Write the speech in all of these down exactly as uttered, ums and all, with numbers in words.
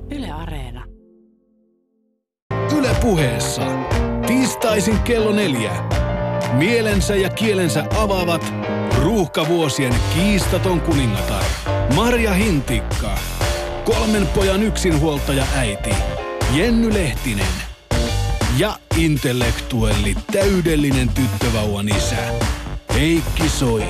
Yle Areena. Yle Puheessa. Tiistaisin kello neljä. Mielensä ja kielensä avaavat ruuhkavuosien kiistaton kuningatar Marja Hintikka. Kolmen pojan yksinhuoltaja äiti Jenny Lehtinen. Ja intellektuelli täydellinen tyttövauvan isä Heikki Soini.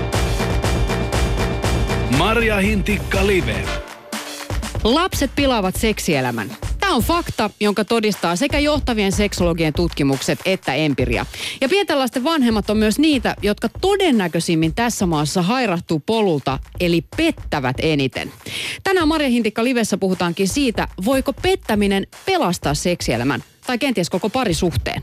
Marja Hintikka Live. Lapset pilaavat seksielämän. Tämä on fakta, jonka todistaa sekä johtavien seksologien tutkimukset että empiria. Ja pienten lasten vanhemmat on myös niitä, jotka todennäköisimmin tässä maassa hairahtuu polulta, eli pettävät eniten. Tänään Marja Hintikka Livessä puhutaankin siitä, voiko pettäminen pelastaa seksielämän tai kenties koko parisuhteen.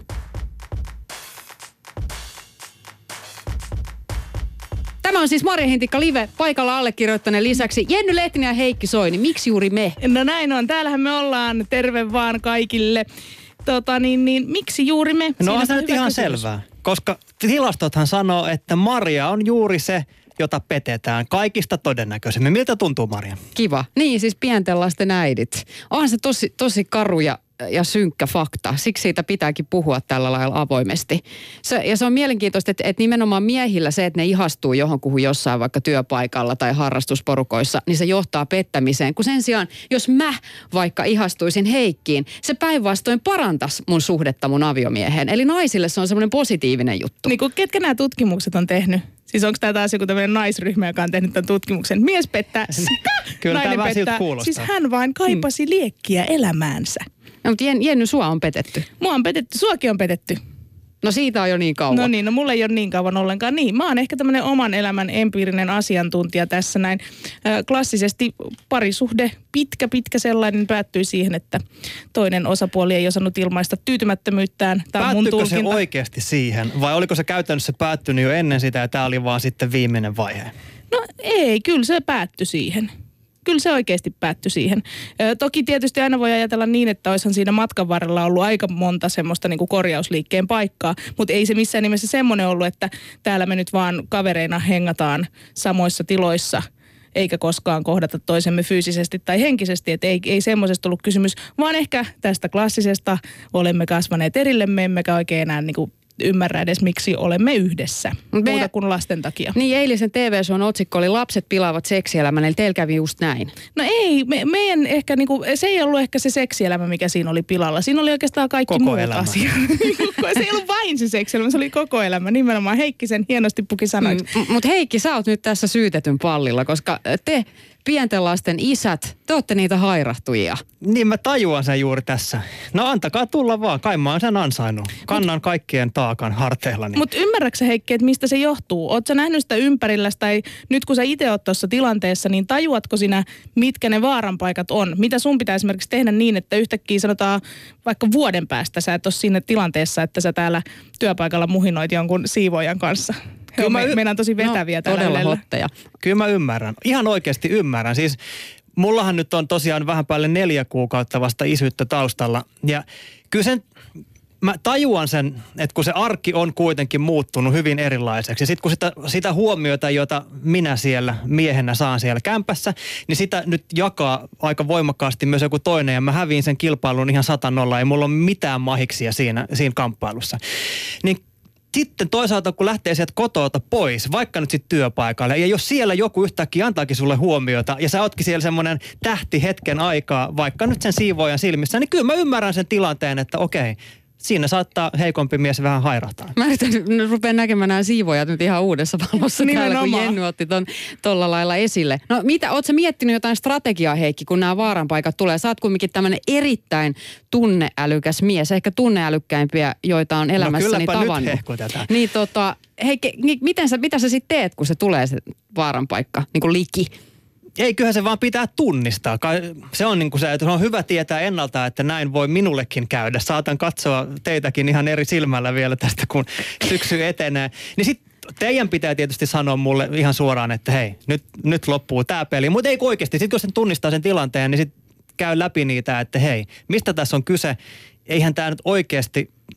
Tämä on siis Marja Hintikka Live, paikalla allekirjoittaneen lisäksi Jenny Lehtinen ja Heikki Soini. Miksi juuri me? No näin on. Täällähän me ollaan. Terve vaan kaikille. Tota niin, niin miksi juuri me? No on se Siinä nyt ihan kysymys. selvää, koska tilastothan sanoo, että Marja on juuri se, jota petetään kaikista todennäköisemmin. Miltä tuntuu, Marja? Kiva. Niin, siis pienten lasten äidit. Onhan se tosi, tosi karu ja, ja synkkä fakta. Siksi siitä pitääkin puhua tällä lailla avoimesti. Se, ja se on mielenkiintoista, että, että nimenomaan miehillä se, että ne ihastuu johonkuhun jossain vaikka työpaikalla tai harrastusporukoissa, niin se johtaa pettämiseen. Kun sen sijaan, jos mä vaikka ihastuisin Heikkiin, se päinvastoin parantaisi mun suhdetta mun aviomieheen. Eli naisille se on semmoinen positiivinen juttu. Niin kuin ketkä nämä tutkimukset on tehnyt? Siis onko tämä taas joku tämmöinen naisryhmä, joka on tehnyt tämän tutkimuksen? Mies pettää, Kyllä nainen tämä siltä pettää. kuulostaa. Siis hän vain kaipasi hmm. liekkiä elämäänsä. No, mutta Jen, Jenny, sua on petetty. Mua on petetty, suakin on petetty. No siitä on jo niin kauan. No niin, no mulla ei ole niin kauan ollenkaan. Niin, mä oon ehkä tämmöinen oman elämän empiirinen asiantuntija tässä näin. Äh, klassisesti parisuhde, pitkä, pitkä sellainen, päättyi siihen, että toinen osapuoli ei osannut ilmaista tyytymättömyyttään. Tämä on mun Päättyykö se tulkinta. oikeasti siihen vai oliko se käytännössä päättynyt jo ennen sitä ja tämä oli vaan sitten viimeinen vaihe? No ei, kyllä se päättyi siihen. Kyllä se oikeasti päättyi siihen. Ö, toki tietysti aina voi ajatella niin, että olisihan siinä matkan varrella ollut aika monta semmoista niin kuin korjausliikkeen paikkaa, mutta ei se missään nimessä semmoinen ollut, että täällä me nyt vaan kavereina hengataan samoissa tiloissa, eikä koskaan kohdata toisemme fyysisesti tai henkisesti, että ei, ei semmoisesta ollut kysymys, vaan ehkä tästä klassisesta olemme kasvaneet erillemme, emmekä oikein enää niin kuin ymmärrä edes, miksi olemme yhdessä. Me, muuta kuin lasten takia. Niin, eilisen T V-shown otsikko oli Lapset pilaavat seksielämän, eli teillä kävi just näin. No ei, me, meidän ehkä niinku, se ei ollut ehkä se seksielämä, mikä siinä oli pilalla. Siinä oli oikeastaan kaikki Koko muut elämä. asiat. Se ei ollut vain se seksielämä, se oli koko elämä. Nimenomaan Heikki sen hienosti puki sanoiksi. Mm, Mutta Heikki, sä oot nyt tässä syytetyn pallilla, koska te pienten lasten isät, te ootte niitä hairahtujia. Niin mä tajuan sen juuri tässä. No antakaa tulla vaan, kai mä oon sen ansainnut. Kannan Mut, kaikkien taakan harteillani. Mutta ymmärrätkö Heikki, että mistä se johtuu? Ootko sä nähnyt sitä ympärilläsi tai nyt kun sä itse oot tuossa tilanteessa, niin tajuatko sinä, mitkä ne vaaranpaikat on? Mitä sun pitää esimerkiksi tehdä niin, että yhtäkkiä sanotaan vaikka vuoden päästä sä et ole siinä tilanteessa, että sä täällä työpaikalla muhinoit jonkun siivoajan kanssa? He on, me, y- meillä on tosi vetäviä no, tällä todella ylellä. hotteja. Kyllä mä ymmärrän. Ihan oikeasti ymmärrän. Siis mullahan nyt on tosiaan vähän päälle neljä kuukautta vasta isyyttä taustalla. Ja kyllä sen, mä tajuan sen, että kun se arki on kuitenkin muuttunut hyvin erilaiseksi. Ja sitten kun sitä, sitä huomiota, jota minä siellä miehenä saan siellä kämpässä, niin sitä nyt jakaa aika voimakkaasti myös joku toinen. Ja mä häviin sen kilpailun ihan sata nolla. Ei mulla ole mitään mahiksia siinä, siinä kamppailussa. Niin sitten toisaalta, kun lähtee sieltä kotoota pois, vaikka nyt sitten työpaikalle, ja jos siellä joku yhtäkkiä antaakin sulle huomiota, ja sä ootkin siellä semmoinen tähti hetken aikaa, vaikka nyt sen siivoajan silmissä, niin kyllä mä ymmärrän sen tilanteen, että okei, siinä saattaa heikompi mies vähän hairahtaa. Mä yritän, rupean näkemään nämä siivoajat nyt ihan uudessa valossa täällä, kun Jenny otti ton tolla lailla esille. No mitä, oot sä miettinyt jotain strategiaa, Heikki, kun nämä vaaranpaikat tulee? Sä oot kumminkin tämmöinen erittäin tunneälykäs mies, ehkä tunneälykkäimpiä, joita on elämässäni no tavannut. Nyt hehkutetaan. Niin tota, Heikki, niin miten sä, mitä sä sitten teet, kun se tulee se vaaranpaikka, niin kuin liki? Ei, kyllähän se vaan pitää tunnistaa. Se on niin kuin se, että se on hyvä tietää ennalta, että näin voi minullekin käydä. Saatan katsoa teitäkin ihan eri silmällä vielä tästä, kun syksy etenee. Niin sitten teidän pitää tietysti sanoa mulle ihan suoraan, että hei, nyt, nyt loppuu tämä peli. Mutta ei oikeasti. Sitten kun sen tunnistaa sen tilanteen, niin sitten käy läpi niitä, että hei, mistä tässä on kyse? Eihän tämä nyt oikeasti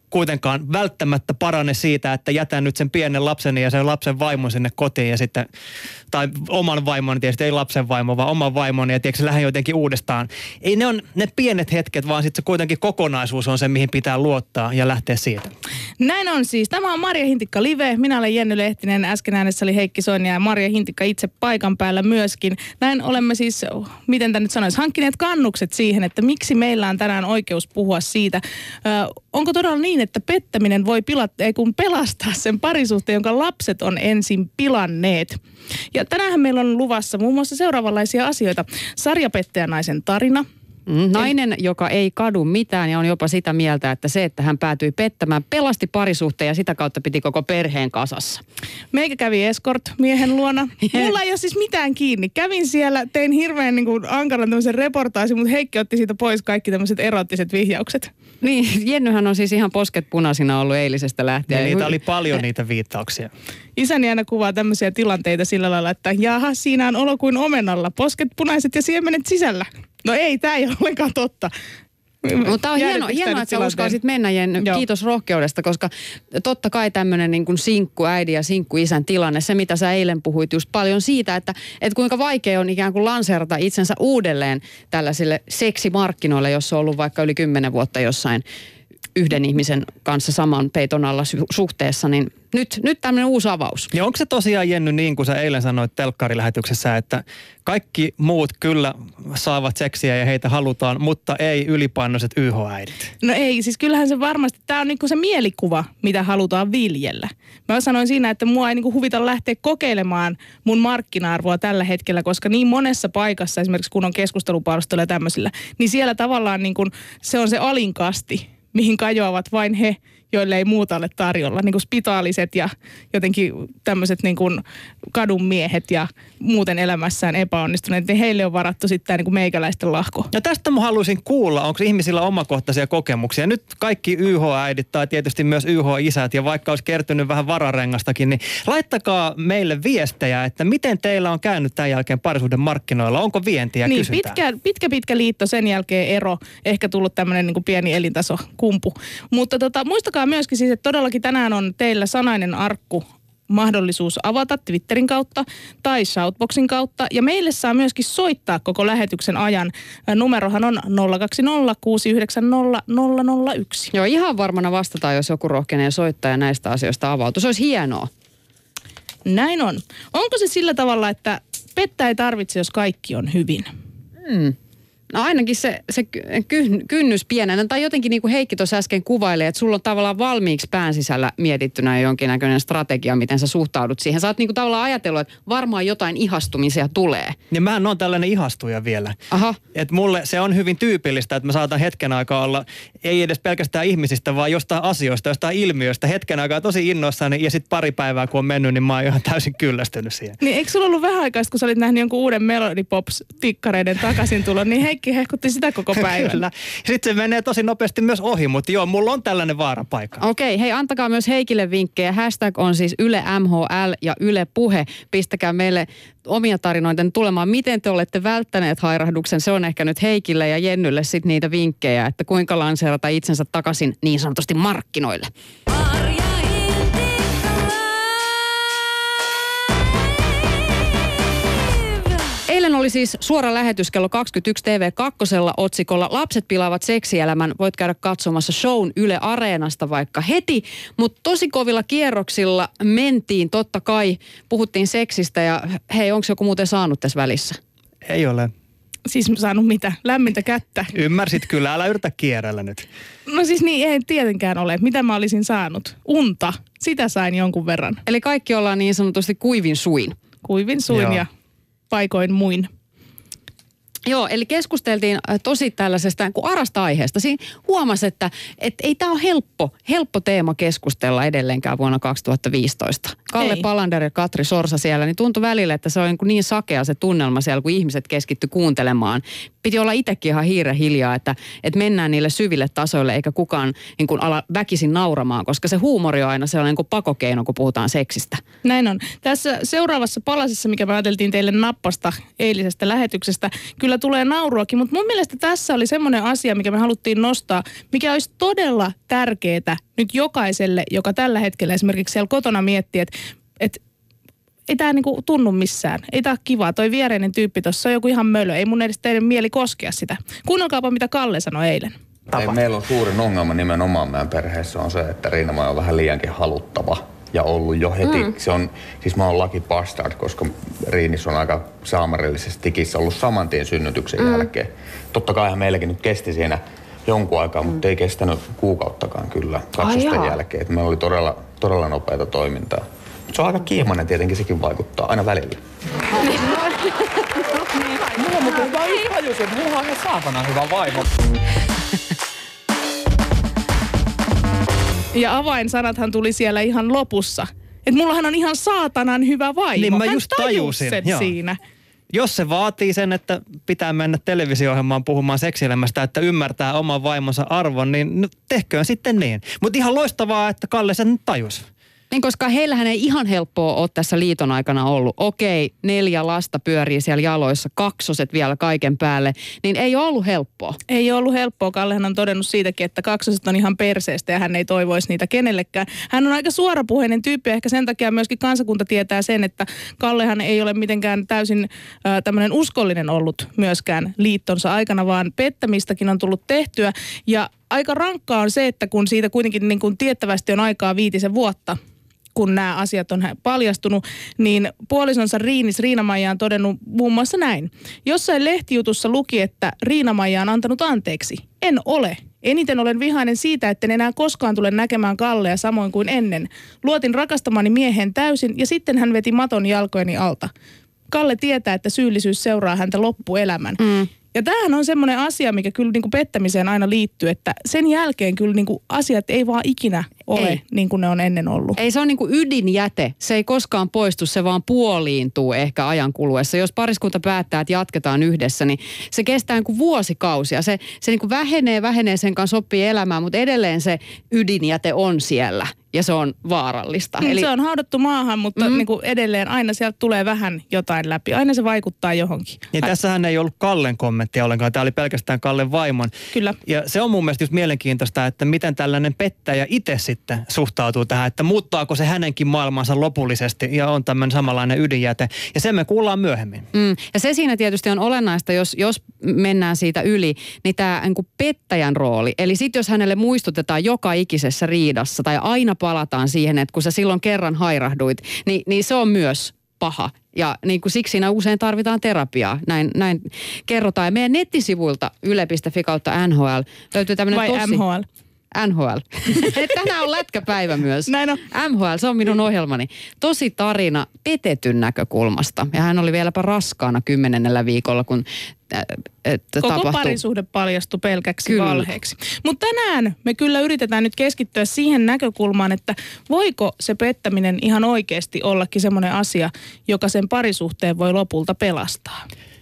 kuitenkaan välttämättä parane siitä, että jätän nyt sen pienen lapseni ja sen lapsen vaimon sinne kotiin ja sitten, tai oman vaimon, tietysti ei lapsen vaimo, vaan oman vaimon ja tiedätkö, lähden jotenkin uudestaan. Ei ne on ne pienet hetket, vaan sitten se kuitenkin kokonaisuus on se, mihin pitää luottaa ja lähteä siitä. Näin on siis. Tämä on Marja Hintikka Live. Minä olen Jenny Lehtinen. Äsken äänessä oli Heikki Soini ja Marja Hintikka itse paikan päällä myöskin. Näin olemme siis, miten tämä nyt sanoisi, hankkineet kannukset siihen, että miksi meillä on tänään oikeus puhua siitä. Ö, onko todella niin, että pettäminen voi pilata, ei kun pelastaa sen parisuhteen, jonka lapset on ensin pilanneet? Ja tänään meillä on luvassa muun muassa seuraavanlaisia asioita. Sarjapettäjänaisen tarina. Nainen, joka ei kadu mitään ja on jopa sitä mieltä, että se, että hän päätyi pettämään, pelasti parisuhteen ja sitä kautta piti koko perheen kasassa. Meikä kävi escort-miehen luona. Mulla ei ole siis mitään kiinni. Kävin siellä, tein hirveän niin kuin ankaran tämmöisen reportaasin, mutta Heikki otti siitä pois kaikki tämmöiset erottiset vihjaukset. Niin, Jennyhän on siis ihan posket punaisina ollut eilisestä lähtien. Ja niitä oli paljon niitä viittauksia. Isäni aina kuvaa tämmöisiä tilanteita sillä lailla, että jaha, siinä on olo kuin omenalla. Posket punaiset ja siemenet sisällä. No ei, tämä ei ole ollenkaan totta. Mutta tämä on hieno, hienoa, että sä uskalsit mennä, Jenny. Joo. Kiitos rohkeudesta, koska totta kai tämmöinen niin kuin sinkkuäidin ja sinkkuisän tilanne, se mitä sä eilen puhuit just paljon siitä, että, että kuinka vaikea on ikään kuin lanseerata itsensä uudelleen tällaisille seksimarkkinoille, jos on ollut vaikka yli kymmenen vuotta jossain yhden ihmisen kanssa saman peiton alla su- suhteessa, niin nyt, nyt tämmöinen uusi avaus. Ja onko se tosiaan, Jenny, niin kuin sä eilen sanoit telkkarilähetyksessä, että kaikki muut kyllä saavat seksiä ja heitä halutaan, mutta ei ylipainoiset Y H-äidit? No ei, siis kyllähän se varmasti, tämä on niinku se mielikuva, mitä halutaan viljellä. Mä sanoin siinä, että mua ei niinku huvita lähteä kokeilemaan mun markkina-arvoa tällä hetkellä, koska niin monessa paikassa, esimerkiksi kun on keskustelupalstoilla ja tämmöisillä, niin siellä tavallaan niinku, se on se alinkasti, mihin kajoavat vain he, joille ei muuta ole tarjolla. Niin kuin spitaaliset ja jotenkin tämmöiset niin kuin kadun miehet ja muuten elämässään epäonnistuneet, niin heille on varattu sitten tämä niin kuin meikäläisten lahko. Ja tästä mä haluaisin kuulla, onko ihmisillä omakohtaisia kokemuksia. Nyt kaikki Y H-äidit tai tietysti myös Y H-isät ja vaikka olisi kertynyt vähän vararengastakin, niin laittakaa meille viestejä, että miten teillä on käynyt tämän jälkeen parisuuden markkinoilla. Onko vientiä niin, kysyntää? Pitkä, pitkä, pitkä liitto, sen jälkeen ero, ehkä tullut tämmöinen niin kuin pieni elintasokumpu. Mutta tota, muistakaa myöskin siis, että todellakin tänään on teillä sanainen arkku mahdollisuus avata Twitterin kautta tai Shoutboxin kautta. Ja meille saa myöskin soittaa koko lähetyksen ajan. Numerohan on nolla kaksi nolla kuusi yhdeksän nolla nolla nolla yksi. Joo, ihan varmana vastataan, jos joku rohkenee soittaa ja näistä asioista avautuu. Se olisi hienoa. Näin on. Onko se sillä tavalla, että pettää ei tarvitse, jos kaikki on hyvin? Hmm. No ainakin se, se ky- kynnys pienenä, tai jotenkin niin kuin Heikki tuossa äsken kuvaili, että sulla on tavallaan valmiiksi pään sisällä mietittynä jonkinnäköinen strategia, miten sä suhtaudut siihen. Sä oot niin kuin tavallaan ajatellut, että varmaan jotain ihastumisia tulee. Ja mähän on tällainen ihastuja vielä. Aha. Että mulle se on hyvin tyypillistä, että mä saatan hetken aikaa olla, ei edes pelkästään ihmisistä, vaan jostain asioista, jostain ilmiöistä. Hetken aikaa tosi innoissani ja sitten pari päivää kun on mennyt, niin mä oon ihan täysin kyllästynyt siihen. Niin eikö sulla ollut vähän aikaa, kun sä olit nähnyt jonkun uuden Melody Pops-tikkareiden takaisin tulon, niin Heikki hehkutti sitä koko päivän. Kyllä. Sitten se menee tosi nopeasti myös ohi, mutta joo, mulla on tällainen vaarapaikka. Okei, hei antakaa myös Heikille vinkkejä. Hashtag on siis Yle M H L ja Yle Puhe. Pistäkää meille omia tarinoita tulemaan. Miten te olette välttäneet hairahduksen? Se on ehkä nyt Heikille ja Jennylle sitten niitä vinkkejä, että kuinka lanseerata itsensä takaisin niin sanotusti markkinoille. Eilen oli siis suora lähetys kello kaksikymmentäyksi T V kaksi otsikolla Lapset pilaavat seksielämän. Voit käydä katsomassa shown Yle Areenasta vaikka heti, mutta tosi kovilla kierroksilla mentiin totta kai. Puhuttiin seksistä ja hei, onko joku muuten saanut tässä välissä? Ei ole. Siis saanut mitä? Lämmintä kättä? Ymmärsit kyllä, älä yritä kierrellä nyt. No siis niin, ei tietenkään ole. Mitä mä olisin saanut? Unta. Sitä sain jonkun verran. Eli kaikki ollaan niin sanotusti kuivin suin. Kuivin suin Joo. ja paikoin muin. Joo, eli keskusteltiin tosi tällaisesta kuin arasta aiheesta. Siinä huomasi, että et ei tämä ole helppo, helppo teema keskustella edelleenkään vuonna kaksituhattaviisitoista. Kalle ei. Palander ja Katri Sorsa siellä, niin tuntui välillä, että se on niin, niin sakea se tunnelma siellä, kun ihmiset keskitty kuuntelemaan. Piti olla itsekin ihan hiire hiljaa, että, että mennään niille syville tasoille, eikä kukaan niin kuin ala väkisin nauramaan, koska se huumori on aina sellainen kuin pakokeino, kun puhutaan seksistä. Näin on. Tässä seuraavassa palasessa, mikä me ajateltiin teille nappasta eilisestä lähetyksestä, kyllä kyllä tulee nauruakin, mutta mun mielestä tässä oli semmoinen asia, mikä me haluttiin nostaa, mikä olisi todella tärkeää nyt jokaiselle, joka tällä hetkellä esimerkiksi siellä kotona miettii, että, että ei tämä niinku tunnu missään. Ei tämä ole kivaa. Toi viereinen tyyppi tuossa on joku ihan mölö. Ei mun edes teidän mieli koskea sitä. Kuunnelkaapa, mitä Kalle sanoi eilen. Ei, meillä on suurin ongelma nimenomaan meidän perheessä on se, että Riina-Maija on vähän liiankin haluttava. Ja ollut jo heti. Mm. Se on, siis mä oon lucky bastard, koska Riinis on aika saamarillisesti tikissä ollut saman tien synnytyksen mm. jälkeen. Totta kai meilläkin nyt kesti siinä jonkun aikaa, mm. mutta ei kestänyt kuukauttakaan kyllä katsosten jälkeen. Et meillä oli todella, todella nopeata toimintaa. Se on aika kiimainen tietenkin, sekin vaikuttaa aina välillä. Mulla mutta hyvä tajus, että mulla on ihan saatana hyvä vaimo. Ja avainsanathan tuli siellä ihan lopussa. Että mullahan on ihan saatanan hyvä vaimo. Niin mä Hän just tajusin sen siinä. Jos se vaatii sen, että pitää mennä televisio-ohjelmaan puhumaan seksielämästä, että ymmärtää oman vaimonsa arvon, niin no, tehköön sitten niin. Mutta ihan loistavaa, että Kalle sen tajusi. Niin, koska heillähän ei ihan helppoa ole tässä liiton aikana ollut. Okei, neljä lasta pyörii siellä jaloissa, kaksoset vielä kaiken päälle, niin ei ole ollut helppoa. Ei ole ollut helppoa. Kallehan on todennut siitäkin, että kaksoset on ihan perseestä ja hän ei toivoisi niitä kenellekään. Hän on aika suorapuheinen tyyppi, ehkä sen takia myöskin kansakunta tietää sen, että Kallehan ei ole mitenkään täysin äh, tämmöinen uskollinen ollut myöskään liittonsa aikana, vaan pettämistäkin on tullut tehtyä. Ja aika rankkaa on se, että kun siitä kuitenkin niin kuin tiettävästi on aikaa viitisen vuotta, kun nämä asiat on paljastunut, niin puolisonsa Riinis Riina-Maija on todennut muun muassa näin. Jossain lehtijutussa luki, että Riina-Maija on antanut anteeksi. En ole. Eniten olen vihainen siitä, etten enää koskaan tule näkemään Kallea samoin kuin ennen. Luotin rakastamani miehen täysin ja sitten hän veti maton jalkojeni alta. Kalle tietää, että syyllisyys seuraa häntä loppuelämän. Mm. Ja tämähän on semmoinen asia, mikä kyllä niinku pettämiseen aina liittyy, että sen jälkeen kyllä niinku asiat ei vaan ikinä ole ei. Niin kuin ne on ennen ollut. Ei, se on niinku ydinjäte. Se ei koskaan poistu, se vaan puoliintuu ehkä ajan kuluessa. Jos pariskunta päättää, että jatketaan yhdessä, niin se kestää niinku vuosikausia. Se, se niinku vähenee, vähenee, sen kanssa oppii elämään, mutta edelleen se ydinjäte on siellä. Ja se on vaarallista. Mm, Eli se on haudattu maahan, mutta mm. niin kuin edelleen aina sieltä tulee vähän jotain läpi. Aina se vaikuttaa johonkin. Niin Ai. Tässähän ei ollut Kallen kommenttia ollenkaan. Tämä oli pelkästään Kallen vaimon. Kyllä. Ja se on mun mielestä just mielenkiintoista, että miten tällainen pettäjä itse sitten suhtautuu tähän. Että muuttaako se hänenkin maailmansa lopullisesti ja on tämmöinen samanlainen ydinjäte. Ja sen me kuullaan myöhemmin. Mm. Ja se siinä tietysti on olennaista, jos, jos mennään siitä yli, niin tämä niin kuin pettäjän rooli. Eli sitten jos hänelle muistutetaan joka ikisessä riidassa tai aina palataan siihen, että kun sä silloin kerran hairahduit, niin, niin se on myös paha. Ja niin kuin siksi siinä usein tarvitaan terapiaa. Näin, näin kerrotaan. Ja meidän nettisivuilta yle piste fi kautta N H L löytyy tämmöinen Vai tosi... M H L? N H L. Tänään on lätkäpäivä myös. Näin on. M H L, se on minun ohjelmani. Tosi tarina petetyn näkökulmasta. Ja hän oli vieläpä raskaana kymmenennellä viikolla, kun äh, äh, Koko tapahtui. parisuhde paljastui pelkäksi Kyllä. valheeksi. Mutta tänään me kyllä yritetään nyt keskittyä siihen näkökulmaan, että voiko se pettäminen ihan oikeasti ollakin semmoinen asia, joka sen parisuhteen voi lopulta pelastaa.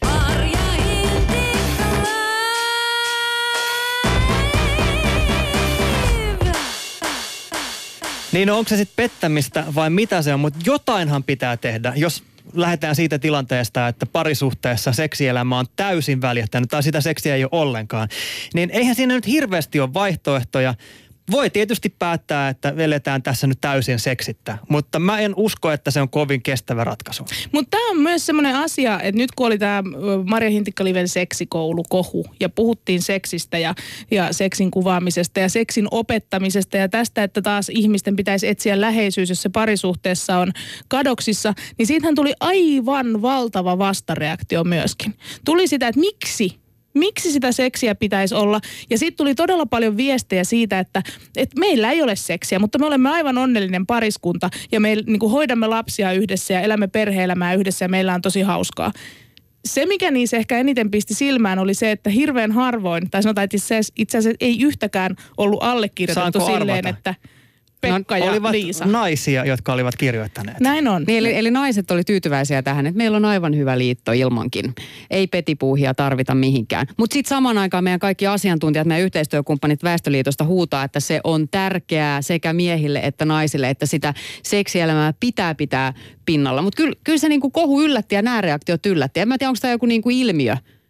Niin no, onko se sitten pettämistä vai mitä se on, mutta jotainhan pitää tehdä, jos lähdetään siitä tilanteesta, että parisuhteessa seksielämä on täysin väljähtänyt tai sitä seksiä ei ole ollenkaan. Niin eihän siinä nyt hirveästi ole vaihtoehtoja. Voi tietysti päättää, että eletään tässä nyt täysin seksittä, mutta mä en usko, että se on kovin kestävä ratkaisu. Mutta tämä on myös semmoinen asia, että nyt kun oli tämä Marja Hintikka-liven seksikoulukohu ja puhuttiin seksistä ja, ja seksin kuvaamisesta ja seksin opettamisesta ja tästä, että taas ihmisten pitäisi etsiä läheisyys, jos se parisuhteessa on kadoksissa, niin siitähän tuli aivan valtava vastareaktio myöskin. Tuli sitä, että miksi? Miksi sitä seksiä pitäisi olla? Ja sitten tuli todella paljon viestejä siitä, että, että meillä ei ole seksiä, mutta me olemme aivan onnellinen pariskunta ja me niin kuin hoidamme lapsia yhdessä ja elämme perhe-elämää yhdessä ja meillä on tosi hauskaa. Se, mikä niissä ehkä eniten pisti silmään, oli se, että hirveän harvoin, tai sanotaan, että itse asiassa ei yhtäkään ollut allekirjoitettu Saanko silleen, arvata? että Pekka no, ja olivat Liisa. naisia, jotka olivat kirjoittaneet. Näin on. Niin, eli, eli naiset oli tyytyväisiä tähän, että meillä on aivan hyvä liitto ilmankin. Ei petipuuhia tarvita mihinkään. Mutta sitten samaan aikaan meidän kaikki asiantuntijat, meidän yhteistyökumppanit Väestöliitosta huutaa, että se on tärkeää sekä miehille että naisille, että sitä seksielämää pitää pitää pinnalla. Mutta kyllä, kyllä se niinku kohu yllätti ja nämä reaktiot yllätti. En mä tiedä, onko tämä joku niinku ilmiö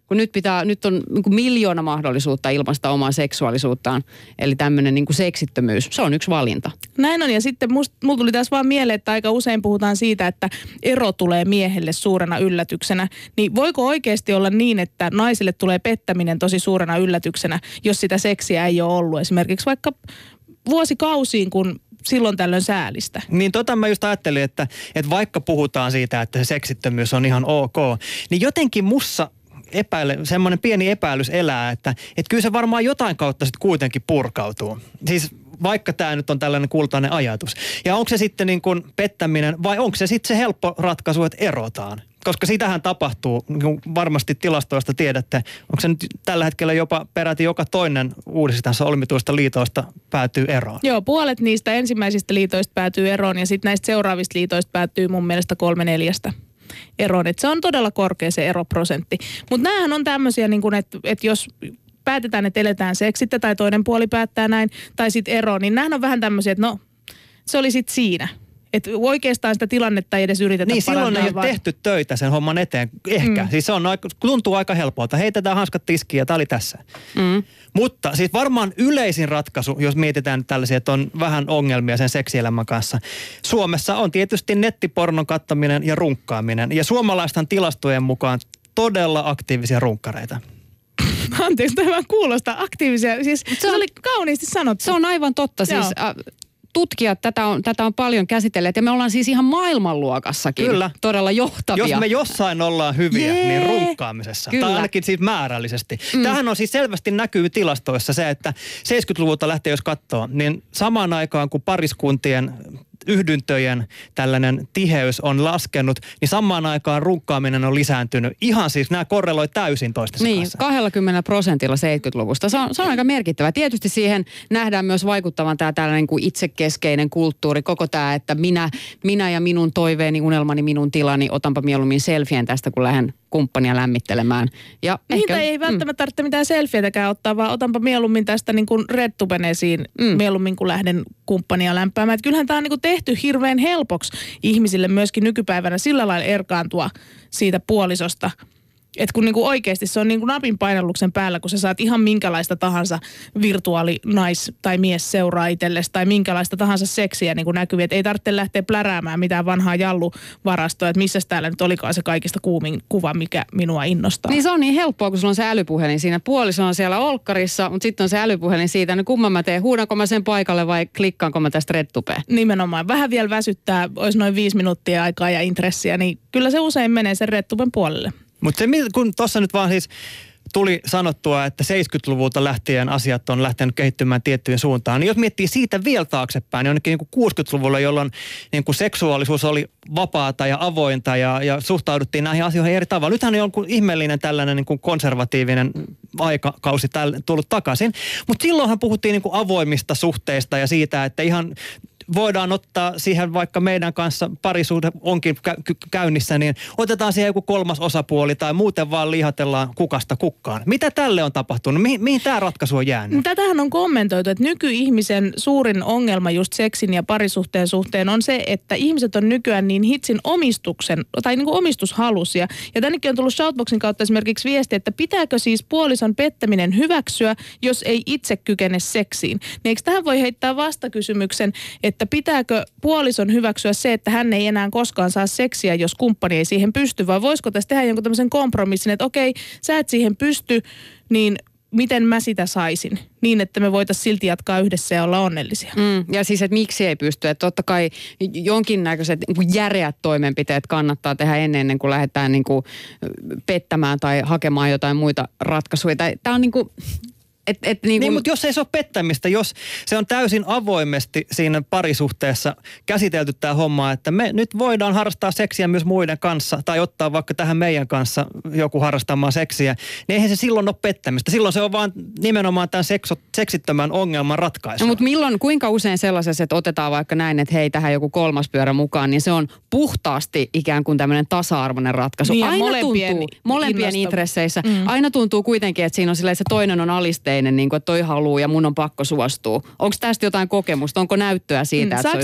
kun nyt, pitää, nyt on niin kuin miljoona mahdollisuutta ilmaista omaa seksuaalisuuttaan. Eli tämmöinen niin kuin seksittömyys, se on yksi valinta. Näin on, ja sitten mulla tuli tässä vaan mieleen, että aika usein puhutaan siitä, että ero tulee miehelle suurena yllätyksenä. Niin voiko oikeasti olla niin, että naisille tulee pettäminen tosi suurena yllätyksenä, jos sitä seksiä ei ole ollut? Esimerkiksi vaikka vuosikausiin, kun silloin tällöin säälistä. Niin tota mä just ajattelin, että, että vaikka puhutaan siitä, että se seksittömyys on ihan ok, niin jotenkin mussa epäile, semmoinen pieni epäilys elää, että, että kyllä se varmaan jotain kautta sitten kuitenkin purkautuu. Siis vaikka tämä nyt on tällainen kultainen ajatus. Ja onko se sitten niin kuin pettäminen vai onko se sitten se helppo ratkaisu, että erotaan? Koska sitähän tapahtuu, niin kuin varmasti tilastoista tiedätte, onko se nyt tällä hetkellä jopa peräti joka toinen uudistaan solmituista liitoista päätyy eroon? Joo, puolet niistä ensimmäisistä liitoista päätyy eroon ja sitten näistä seuraavista liitoista päätyy mun mielestä kolme neljästä eroon. Et se on todella korkea se eroprosentti. Mutta näähän on tämmöisiä, niin että et jos päätetään, että eletään seksittä tai toinen puoli päättää näin tai sitten ero, niin nämähän on vähän tämmöisiä, että no se oli sitten siinä. Että oikeastaan sitä tilannetta ei edes yritetä niin, parantaa. Niin silloin ei vaan... ole tehty töitä sen homman eteen. Ehkä. Mm. Siis se on aika, tuntuu aika helpolta. Heitetään hanskat tiskiin ja tämä oli tässä. Mm. Mutta siis varmaan yleisin ratkaisu, jos mietitään tällaisia, että on vähän ongelmia sen seksielämän kanssa. Suomessa on tietysti nettipornon kattaminen ja runkkaaminen. Ja suomalaistan tilastojen mukaan todella aktiivisia runkkareita. Anteeksi, tämä kuulostaa aktiivisia. Siis se, se on, oli kauniisti sanottu. Se on aivan totta. Siis, äh, tutkijat tätä on, tätä on paljon käsitelleet ja me ollaan siis ihan maailmanluokassakin Kyllä. todella johtavia. Jos me jossain ollaan hyviä, Jee. niin runkkaamisessa. Kyllä. Tai ainakin siis määrällisesti. Mm. Tämähän on siis selvästi näkyy tilastoissa se, että seitsemänkymmentäluvulta lähtien jos katsoo, niin samaan aikaan kun pariskuntien yhdyntöjen tällainen tiheys on laskenut, niin samaan aikaan runkkaaminen on lisääntynyt. Ihan siis nämä korreloi täysin toistensa niin, kanssa. kaksikymmentä prosentilla seitsemänkymmentäluvusta. Se on, se on aika merkittävä. Tietysti siihen nähdään myös vaikuttavan tämä tällainen kuin itsekeskeinen kulttuuri. Koko tämä, että minä, minä ja minun toiveeni, unelmani, minun tilani, otanpa mieluummin selfien tästä, kun lähden kumppania lämmittelemään. Ja niin, ehkä, ei välttämättä mm. tarvitse mitään selfietäkään ottaa, vaan otanpa mieluummin tästä niin kuin rettupeneisiin mm. mieluummin, kun lähden kumppania lämpäämään. Että kyllähän tämä on niin kuin tehty hirveän helpoksi ihmisille myöskin nykypäivänä sillä lailla erkaantua siitä puolisosta. Että kun niinku oikeasti se on niinku napin painalluksen päällä, kun sä saat ihan minkälaista tahansa virtuaalinais- tai mies seuraa itsellesi tai minkälaista tahansa seksiä niinku näkyviä. Että ei tarvitse lähteä pläräämään mitään vanhaa jalluvarastoa, että missä täällä nyt olikaan se kaikista kuumin kuva, mikä minua innostaa. Niin se on niin helppoa, kun sulla on se älypuhelin siinä. Puoliso on siellä olkkarissa, mutta sitten on se älypuhelin siitä. No kumman mä teen? Huudanko mä sen paikalle vai klikkaanko mä tästä rettupeen? Nimenomaan. Vähän vielä väsyttää, olisi noin viisi minuuttia aikaa ja intressiä, niin kyllä se usein menee sen rettupen puolelle. Mutta se, kun tuossa nyt vaan siis tuli sanottua, että seitsemänkymmentäluvulta lähtien asiat on lähtenyt kehittymään tiettyyn suuntaan, niin jos miettii siitä vielä taaksepäin, niin ainakin niin kuusikymmentäluvulla, jolloin niin kuin seksuaalisuus oli vapaata ja avointa ja, ja suhtauduttiin näihin asioihin eri tavalla. Nythän on kuin ihmeellinen tällainen niin kuin konservatiivinen aikakausi täl, tullut takaisin, mutta silloinhan puhuttiin niin kuin avoimista suhteista ja siitä, että ihan voidaan ottaa siihen, vaikka meidän kanssa parisuhde onkin kä- käynnissä, niin otetaan siihen joku kolmas osapuoli tai muuten vaan liihatellaan kukasta kukkaan. Mitä tälle on tapahtunut? Mihin, mihin tämä ratkaisu on jäänyt? Tätähän on kommentoitu, että nykyihmisen suurin ongelma just seksin ja parisuhteen suhteen on se, että ihmiset on nykyään niin hitsin omistuksen tai niin kuin omistushalusia. Ja tännekin on tullut Shoutboxin kautta esimerkiksi viesti, että pitääkö siis puolison pettäminen hyväksyä, jos ei itse kykene seksiin. Niin eikö tähän voi heittää vastakysymyksen, että että pitääkö puolison hyväksyä se, että hän ei enää koskaan saa seksiä, jos kumppani ei siihen pysty, vai voisiko tässä tehdä jonkun tämmöisen kompromissin, että okei, sä et siihen pysty, niin miten mä sitä saisin, niin että me voitaisiin silti jatkaa yhdessä ja olla onnellisia. Mm, ja siis, että miksi ei pysty, että totta kai jonkinnäköiset niin kuin järeät toimenpiteet kannattaa tehdä ennen, ennen kuin lähdetään niin kuin pettämään tai hakemaan jotain muita ratkaisuja. Tämä on niin kuin... Et, et niin, niin kun... mutta jos ei se ole pettämistä, jos se on täysin avoimesti siinä parisuhteessa käsitelty tämä homma, että me nyt voidaan harrastaa seksiä myös muiden kanssa tai ottaa vaikka tähän meidän kanssa joku harrastamaan seksiä, niin eihän se silloin ole pettämistä. Silloin se on vaan nimenomaan tämän sekso, seksittömän ongelman ratkaisu. No, mutta milloin, kuinka usein sellaisessa, että otetaan vaikka näin, että hei, tähän joku kolmas pyörä mukaan, niin se on puhtaasti ikään kuin tämmöinen tasa-arvoinen ratkaisu. Niin, aina molempien tuntuu, molempien innosta... intresseissä, mm. aina tuntuu kuitenkin, että siinä on silleen, että se toinen on alisteinen. Niin kuin, että toi haluu ja mun on pakko suostua. Onko tästä jotain kokemusta? Onko näyttöä siitä, mm, että Saks... se olisi...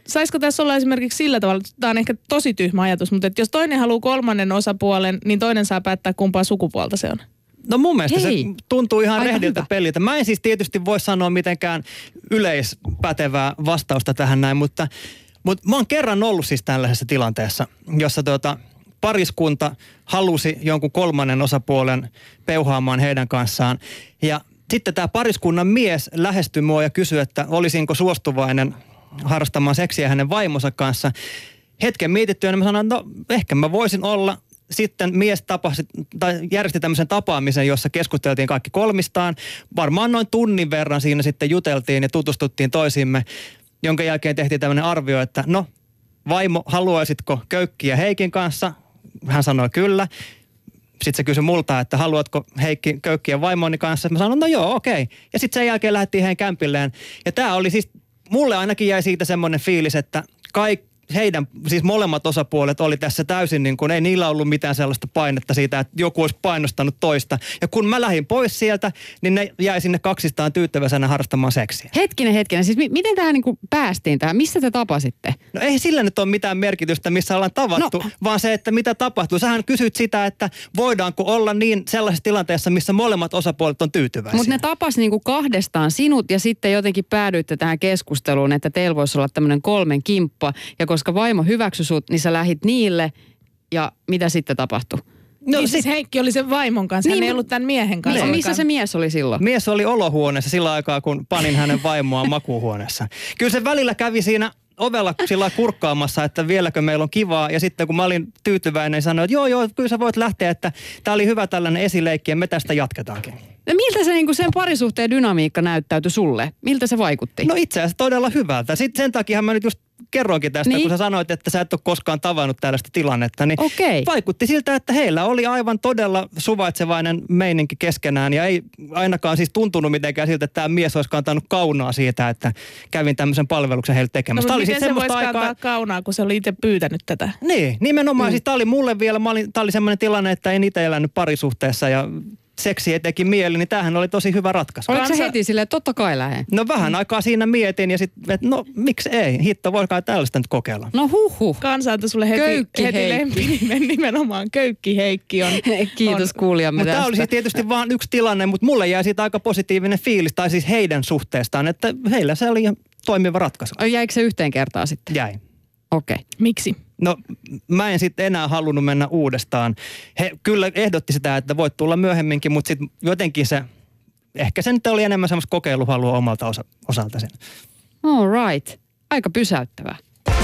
saisiko tässä olla esimerkiksi sillä tavalla, tämä on ehkä tosi tyhmä ajatus, mutta että jos toinen haluaa kolmannen osapuolen, niin toinen saa päättää kumpaa sukupuolta se on. No mun mielestä Hei. se tuntuu ihan Aika rehdiltä hyvä. peliltä. Mä en siis tietysti voi sanoa mitenkään yleispätevää vastausta tähän näin, mutta, mutta mä oon kerran ollut siis tällaisessa tilanteessa, jossa tuota, pariskunta halusi jonkun kolmannen osapuolen peuhaamaan heidän kanssaan. Ja sitten tämä pariskunnan mies lähestyi mua ja kysyi, että olisinko suostuvainen harrastamaan seksiä hänen vaimonsa kanssa. Hetken mietittyä, niin mä sanoin, että no ehkä mä voisin olla. Sitten mies tapasi, tai järjesti tämmöisen tapaamisen, jossa keskusteltiin kaikki kolmistaan. Varmaan noin tunnin verran siinä sitten juteltiin ja tutustuttiin toisiimme, jonka jälkeen tehtiin tämmöinen arvio, että no, vaimo, haluaisitko köykkiä Heikin kanssa? Hän sanoi kyllä. Sitten se kysyi multa, että haluatko Heikki köykkiä vaimoni kanssa? Mä sanoin, no joo, okei. Ja sitten sen jälkeen lähdettiin heidän kämpilleen. Ja tämä oli siis, mulle ainakin jäi siitä semmoinen fiilis, että kaikki, heidän, siis molemmat osapuolet oli tässä täysin niin kuin, ei niillä ollut mitään sellaista painetta siitä, että joku olisi painostanut toista. Ja kun mä lähdin pois sieltä, niin ne jäi sinne kaksistaan tyytyväisenä harrastamaan seksiä. Hetkinen, hetkinen. Siis mi- miten tähän niin kuin päästiin tähän? Missä te tapasitte? No ei sillä nyt ole mitään merkitystä, missä ollaan tavattu, No. vaan se, että mitä tapahtuu. Sähän kysyt sitä, että voidaanko olla niin sellaisessa tilanteessa, missä molemmat osapuolet on tyytyväisiä. Mutta ne tapas niinku kahdestaan sinut ja sitten jotenkin päädyitte tähän keskusteluun, että teillä voisi olla tämmöinen kolmen kimppa. Ja koska vaimo hyväksyi sut, niin sä lähit niille ja mitä sitten tapahtui? No niin siis Heikki oli sen vaimon kanssa, Niin, hän ei mut- ollut tämän miehen kanssa. Missä, missä ollenkaan. se mies oli silloin? Mies oli olohuoneessa sillä aikaa, kun panin hänen vaimoaan makuuhuoneessa. Kyllä se välillä kävi siinä ovella sillä lailla kurkkaamassa, että vieläkö meillä on kivaa. Ja sitten kun mä olin tyytyväinen, niin sanoin, että joo, joo, kyllä sä voit lähteä, että tää oli hyvä tällainen esileikki ja me tästä jatketaankin. Ja miltä se niinku sen parisuhteen dynamiikka näyttäytyi sulle? Miltä se vaikutti? No itse asiassa todella hyvältä. Sitten sen takia mä nyt just kerroinkin tästä, Niin. kun sä sanoit, että sä et ole koskaan tavannut tällaista tilannetta. Niin Okei. vaikutti siltä, että heillä oli aivan todella suvaitsevainen meininki keskenään. Ja ei ainakaan siis tuntunut mitenkään siltä, että tämä mies olisi kantanut kaunaa siitä, että kävin tämmöisen palveluksen heille No, tekemässä. mutta Tää oli miten siis se semmoista voisi aikaa... kantaa kaunaa, kun se oli itse pyytänyt tätä? Niin, nimenomaan. Mm. Siis tää oli mulle vielä, mä olin, tää oli semmoinen tilanne, että en itse elänyt parisuhteessa ja seksi teki mieli, niin tämähän oli tosi hyvä ratkaisu. Oliko se kansa- heti silleen, totta kai lähden? No vähän aikaa siinä mietin ja sitten, että no miksi ei? Hitto, voi kai tällaista nyt kokeilla. No huhhuh. Kansa antoi sulle heti, Köykki heti Heikki. lempinimen nimenomaan. Köykki Heikki on. Kiitos on. kuulijamme Mutta tämä tästä. oli siis tietysti vain yksi tilanne, mutta mulle jäi siitä aika positiivinen fiilis, tai siis heidän suhteestaan, että heillä se oli ihan toimiva ratkaisu. Jäikö se yhteen kertaan sitten? Jäi. Okei. Okay. Miksi? No mä en sitten enää halunnut mennä uudestaan. He kyllä ehdotti sitä, että voit tulla myöhemminkin, mutta sitten jotenkin se, ehkä se nyt oli enemmän semmoista kokeiluhalua omalta osa, osalta sen. All right. Aika pysäyttävää.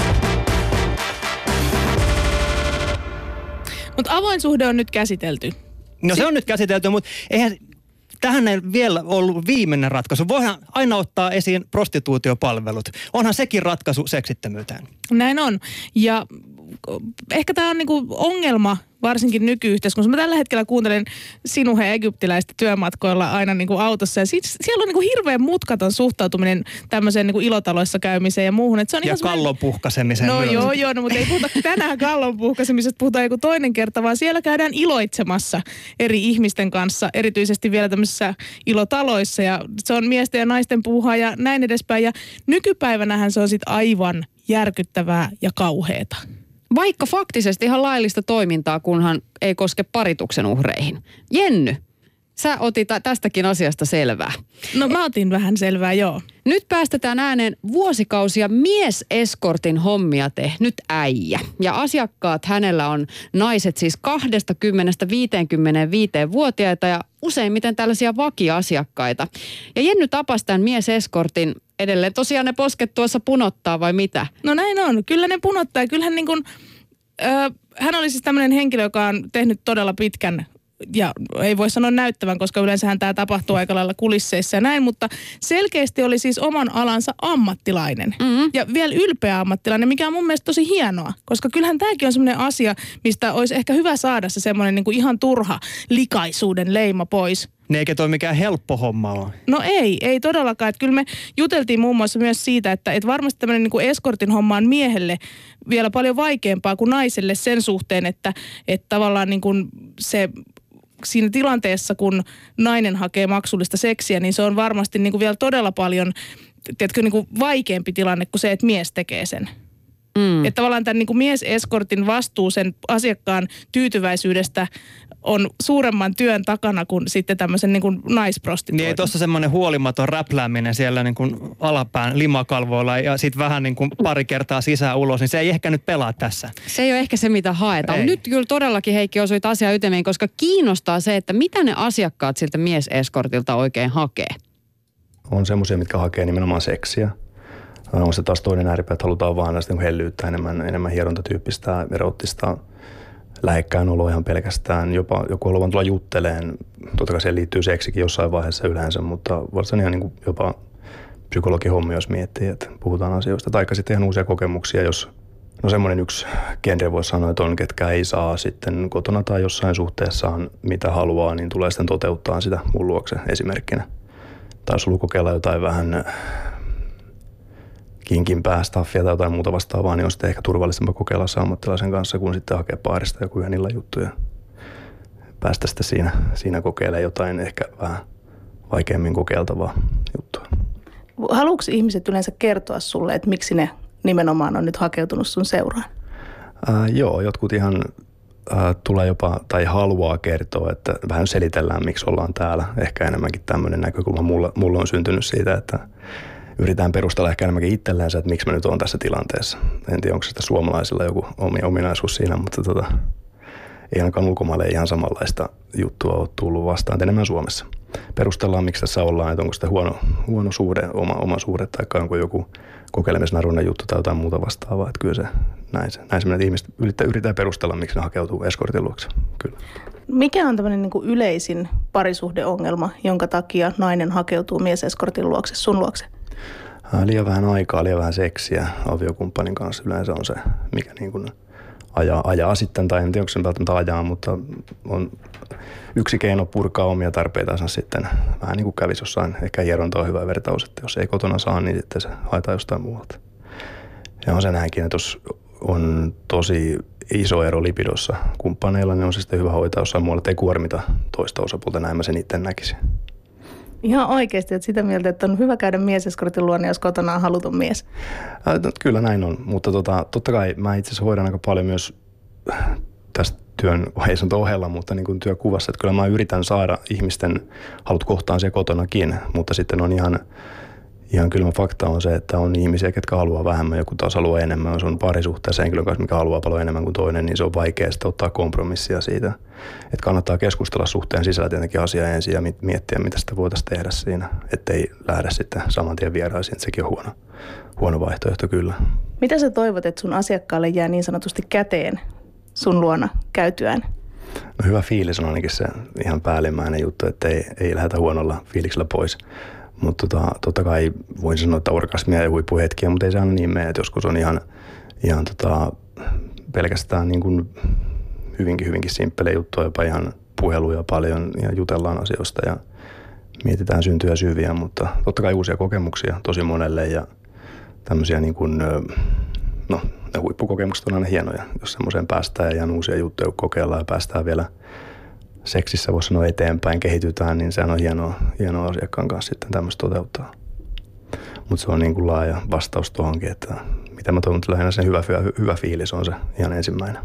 Mutta avoin suhde on nyt käsitelty. No se on nyt käsitelty, mutta eihän tähän ei vielä ollut viimeinen ratkaisu. Voihan aina ottaa esiin prostituutiopalvelut. Onhan sekin ratkaisu seksittömyyteen. Näin on. Ja ehkä tämä on niinku ongelma varsinkin nykyyhteiskunnassa. Mä tällä hetkellä kuuntelen Sinuhe egyptiläistä työmatkoilla aina niinku autossa. Ja sit, siellä on niinku hirveän mutkaton suhtautuminen tämmöiseen niinku ilotaloissa käymiseen ja muuhun. Et se on Ja ihan semmoinen- kallon puhkasemiseen. No myös. joo, joo, no, mutta ei puhuta tänään kallon puhkaisemisesta, puhutaan joku toinen kerta, vaan siellä käydään iloitsemassa eri ihmisten kanssa, erityisesti vielä tämmöisissä ilotaloissa, ja se on miesten ja naisten puuhaa ja näin edespäin, ja nykypäivänähän se on sitten aivan järkyttävää ja kauheeta. Vaikka faktisesti ihan laillista toimintaa, kunhan ei koske parituksen uhreihin. Jenny, sä otit tästäkin asiasta selvää. No mä otin vähän selvää, joo. Nyt päästetään ääneen vuosikausia mieseskortin hommia tehnyt äijä. Ja asiakkaat hänellä on naiset siis kaksikymmentä viisikymmentäviisi-vuotiaita ja useimmiten tällaisia vakiasiakkaita. Ja Jenny tapasi tämän mieseskortin edelleen. Tosiaan ne posket tuossa punottaa vai mitä? No näin on. Kyllä ne punottaa. Kyllähän niin kuin, ö, hän oli siis tämmöinen henkilö, joka on tehnyt todella pitkän, ja ei voi sanoa näyttävän, koska yleensähän tämä tapahtuu aika lailla kulisseissa ja näin, mutta selkeästi oli siis oman alansa ammattilainen. Mm-hmm. Ja vielä ylpeä ammattilainen, mikä on mun mielestä tosi hienoa, koska kyllähän tämäkin on semmoinen asia, mistä olisi ehkä hyvä saada se semmoinen niin kuin ihan turha likaisuuden leima pois. Ne eikä toi mikään helppo homma ole. No ei, ei todellakaan. Että kyllä me juteltiin muun muassa myös siitä, että, että varmasti tämmöinen niin kuin eskortin homma on miehelle vielä paljon vaikeampaa kuin naiselle sen suhteen, että, että tavallaan niin kuin se siinä tilanteessa, kun nainen hakee maksullista seksiä, niin se on varmasti niin kuin vielä todella paljon tiedätkö, niin kuin vaikeampi tilanne kuin se, että mies tekee sen. Mm. Että tavallaan tämän niin kuin mieseskortin vastuu sen asiakkaan tyytyväisyydestä on suuremman työn takana kuin sitten tämmöisen niin kuin naisprostituoidun. Niin ei tuossa semmoinen huolimaton räplääminen siellä niin kuin alapään limakalvoilla ja sitten vähän niin kuin pari kertaa sisään ulos, niin se ei ehkä nyt pelaa tässä. Se ei ole ehkä se, mitä haetaan. Nyt kyllä todellakin, Heikki, osuit asiaa ytimeen, koska kiinnostaa se, että mitä ne asiakkaat siltä mieseskortilta oikein hakee. On semmoisia, mitkä hakee nimenomaan seksiä. On se taas toinen ääripää, että halutaan vaan sitä hellyyttä, enemmän, enemmän hierontatyyppistä, erottista lähekkään oloa ihan pelkästään. Jopa joku haluaa tulla jutteleen. Totta kai siihen liittyy seksikin jossain vaiheessa yleensä, mutta varsin ihan niin kuin jopa psykologihommi, jos miettii, että puhutaan asioista. Taikka sitten ihan uusia kokemuksia, jos no semmoinen yksi genre voisi sanoa, että on, ketkä ei saa sitten kotona tai jossain suhteessaan mitä haluaa, niin tulee sitten toteuttaa sitä mun luokse esimerkkinä. Taisi ollut kokeilla jotain vähän kinkimpää staffia tai jotain muuta vastaavaa, niin on sitten ehkä turvallisempaa kokeilla ammattilaisen kanssa, kun sitten hakea baarista joku yhden illan juttu ja päästä sitten siinä, siinä kokeilemaan jotain ehkä vähän vaikeammin kokeiltavaa juttua. Haluatko ihmiset yleensä kertoa sulle, että miksi ne nimenomaan on nyt hakeutunut sun seuraan? Ää, joo, jotkut ihan ää, tulee jopa tai haluaa kertoa, että vähän selitellään, miksi ollaan täällä. Ehkä enemmänkin tämmöinen näkökulma mulla, mulla on syntynyt siitä, että yritetään perustella ehkä enemmänkin itselleen, että miksi mä nyt oon tässä tilanteessa. En tiedä, onko sitä suomalaisilla joku ominaisuus siinä, mutta tota, ei ainakaan ulkomaille ihan samanlaista juttua ole tullut vastaan, enemmän Suomessa. Perustellaan, miksi tässä ollaan, että onko sitä huono, huono suhde, oma, oma suhde, tai onko joku kokeilemisnaruinen juttu tai jotain muuta vastaavaa. Että kyllä se näin, se, näin se että ihmiset yrittää, yrittää perustella, miksi ne hakeutuu eskortin luokse. Kyllä. Mikä on tämmöinen niin kuin yleisin parisuhdeongelma, jonka takia nainen hakeutuu mieseskortin luokse, sun luokse? Liian vähän aikaa, liian vähän seksiä aviokumppanin kanssa yleensä on se, mikä niin kuin ajaa, ajaa sitten, tai en tiedä, onko se välttämättä ajaa, mutta on yksi keino purkaa omia tarpeitansa sitten. Vähän niin kuin kävisi jossain, ehkä hieronta on hyvä vertaus, että jos ei kotona saa, niin sitten se haetaan jostain muualta. Ja on se näinkin, että jos on tosi iso ero lipidossa kumppaneilla, niin on se sitten hyvä hoitaa jossain muualla, että ei kuormita toista osapuolta, näin mä sen itse näkisin. Ihan oikeasti, että sitä mieltä, että on hyvä käydä mieseskortin luona, jos kotona on haluton mies. Äh, kyllä näin on, mutta tota, totta kai mä itse asiassa hoidan aika paljon myös tästä työn, ei sanota ohella, mutta niin kuin työkuvassa, että kyllä mä yritän saada ihmisten halut kohtaan siellä kotonakin, mutta sitten on ihan, ihan kylmä fakta on se, että on ihmisiä, ketkä haluaa vähemmän, joku taas haluaa enemmän, jos on parisuhteessa henkilön kanssa, mikä haluaa paljon enemmän kuin toinen, niin se on vaikea sitten ottaa kompromissia siitä. Että kannattaa keskustella suhteen sisällä tietenkin asiaa ensin ja miettiä, mitä sitä voitaisiin tehdä siinä, ettei lähde sitten saman tien vieraisiin, että sekin on huono, huono vaihtoehto kyllä. Mitä sä toivot, että sun asiakkaalle jää niin sanotusti käteen sun luona käytyään? No hyvä fiilis on ainakin se ihan päällimmäinen juttu, että ei, ei lähdetä huonolla fiiliksellä pois. Mutta tota, totta kai voin sanoa, että orgasmia ja huippuhetkiä, mutta ei se aina niin mene, että joskus on ihan, ihan tota, pelkästään niin kuin hyvinkin, hyvinkin simppelejä juttuja, jopa ihan puheluja paljon ja jutellaan asioista ja mietitään syntyjä syviä, mutta totta kai uusia kokemuksia tosi monelle ja tämmöisiä niin kuin, no ne huippukokemukset on aina hienoja, jos semmoiseen päästään ja ihan uusia juttuja kokeillaan ja päästään vielä seksissä, voisi sanoa eteenpäin, kehitytään, niin sehän on hienoa, hienoa asiakkaan kanssa sitten tämmöistä toteuttaa. Mutta se on niin kuin laaja vastaus tuohonkin, että mitä mä toivon, että lähinnä sen hyvä, hyvä, hyvä fiilis on se ihan ensimmäinen.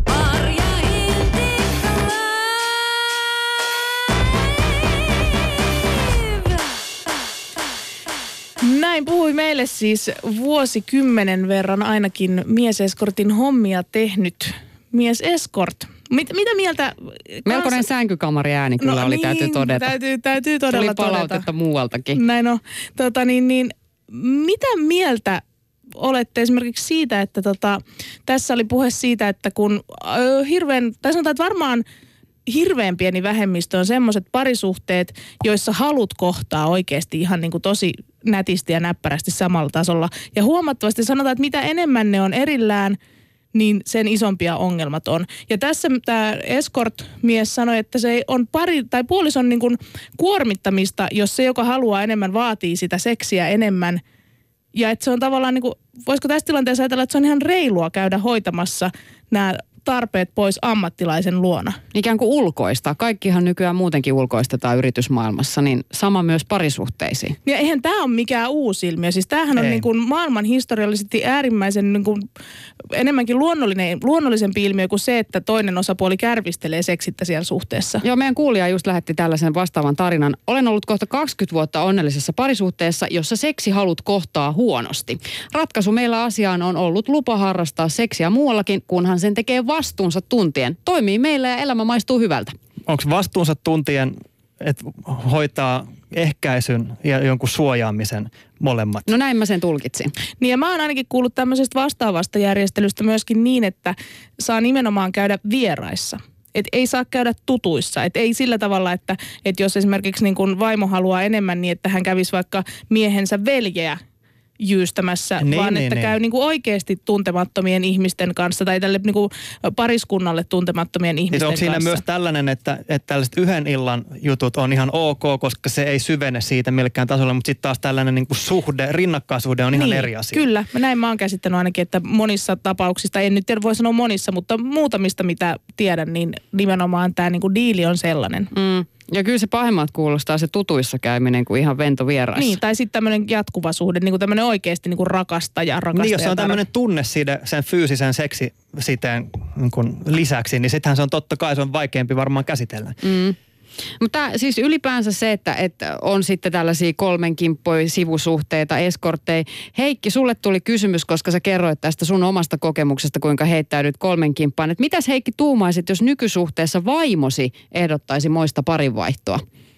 Näin puhui meille siis vuosikymmenen verran ainakin mieseskortin hommia tehnyt mieseskort. Mit, mitä mieltä? Melkoinen kans... sänkykamari ääni kyllä no, oli, niin, täytyy todeta. Täytyy, täytyy todella tuli palautetta todeta. Muualtakin. Näin on. Tota, niin, niin, mitä mieltä olette esimerkiksi siitä, että tota, tässä oli puhe siitä, että kun ö, hirveän, tai sanotaan, että varmaan hirveän pieni vähemmistö on semmoiset parisuhteet, joissa halut kohtaa oikeasti ihan niin kuin tosi nätisti ja näppärästi samalla tasolla. Ja huomattavasti sanotaan, että mitä enemmän ne on erillään, niin sen isompia ongelmat on. Ja tässä tämä escort-mies sanoi, että se on pari tai puolison niin kuin kuormittamista, jos se, joka haluaa enemmän, vaatii sitä seksiä enemmän. Ja että se on tavallaan, niin kuin, voisiko tässä tilanteessa ajatella, että se on ihan reilua käydä hoitamassa nämä tarpeet pois ammattilaisen luona. Ikään kuin ulkoista. Kaikkihan nykyään muutenkin ulkoistetaan yritysmaailmassa, niin sama myös parisuhteisiin. Ja eihän tämä ole mikään uusi ilmiö. Siis tämähän on Ei. niin kuin maailman historiallisesti äärimmäisen niin kuin enemmänkin luonnollinen, luonnollisempi ilmiö kuin se, että toinen osapuoli kärvistelee seksittä siellä suhteessa. Joo, meidän kuulija just lähetti tällaisen vastaavan tarinan. Olen ollut kohta kaksikymmentä vuotta onnellisessa parisuhteessa, jossa seksihalut kohtaa huonosti. Ratkaisu meillä asiaan on ollut lupa harrastaa seksiä muuallakin, kunhan sen tekee vastuunsa tuntien. Toimii meillä ja elämä maistuu hyvältä. Onko vastuunsa tuntien, että hoitaa ehkäisyn ja jonkun suojaamisen molemmat? No näin mä sen tulkitsin. Niin ja mä oon ainakin kuullut tämmöisestä vastaavasta järjestelystä myöskin niin, että saa nimenomaan käydä vieraissa. Että ei saa käydä tutuissa. Että ei sillä tavalla, että, että jos esimerkiksi niin kun vaimo haluaa enemmän niin, että hän kävisi vaikka miehensä veljeä jyystämässä, niin, vaan niin, että niin. käy niin kuin oikeasti tuntemattomien ihmisten kanssa tai tälle niin kuin pariskunnalle tuntemattomien ihmisten Onko kanssa. siinä myös tällainen, että, että tällaiset yhden illan jutut on ihan ok, koska se ei syvene siitä millekään tasolle, mutta sitten taas tällainen niin kuin suhde, rinnakkaisuhde on ihan niin, eri asia. Kyllä, näin mä oon käsittänyt ainakin, että monissa tapauksista, en nyt voi sanoa monissa, mutta muutamista mitä tiedän, niin nimenomaan tämä niin kuin diili on sellainen. Mm. Ja kyllä se pahemmat kuulostaa se tutuissa käyminen kuin ihan ventovieraissa. Niin, tai sitten tämmöinen jatkuva suhde, niin kuin tämmöinen oikeasti niin kuin rakastaja, rakastaja. Niin, jos on tämmöinen tunne siitä, sen fyysisen seksisiteen niin kuin lisäksi, niin sittenhän se on totta kai, se on vaikeampi varmaan käsitellä. Mm. Mutta siis ylipäänsä se, että, että on sitten tällaisia kolmenkimppoja sivusuhteita, eskortteja. Heikki, sulle tuli kysymys, koska sä kerroit tästä sun omasta kokemuksesta, kuinka heittäydyt kolmenkimppaan. Että mitäs Heikki tuumaisit, jos nykysuhteessa vaimosi ehdottaisi moista parinvaihtoa?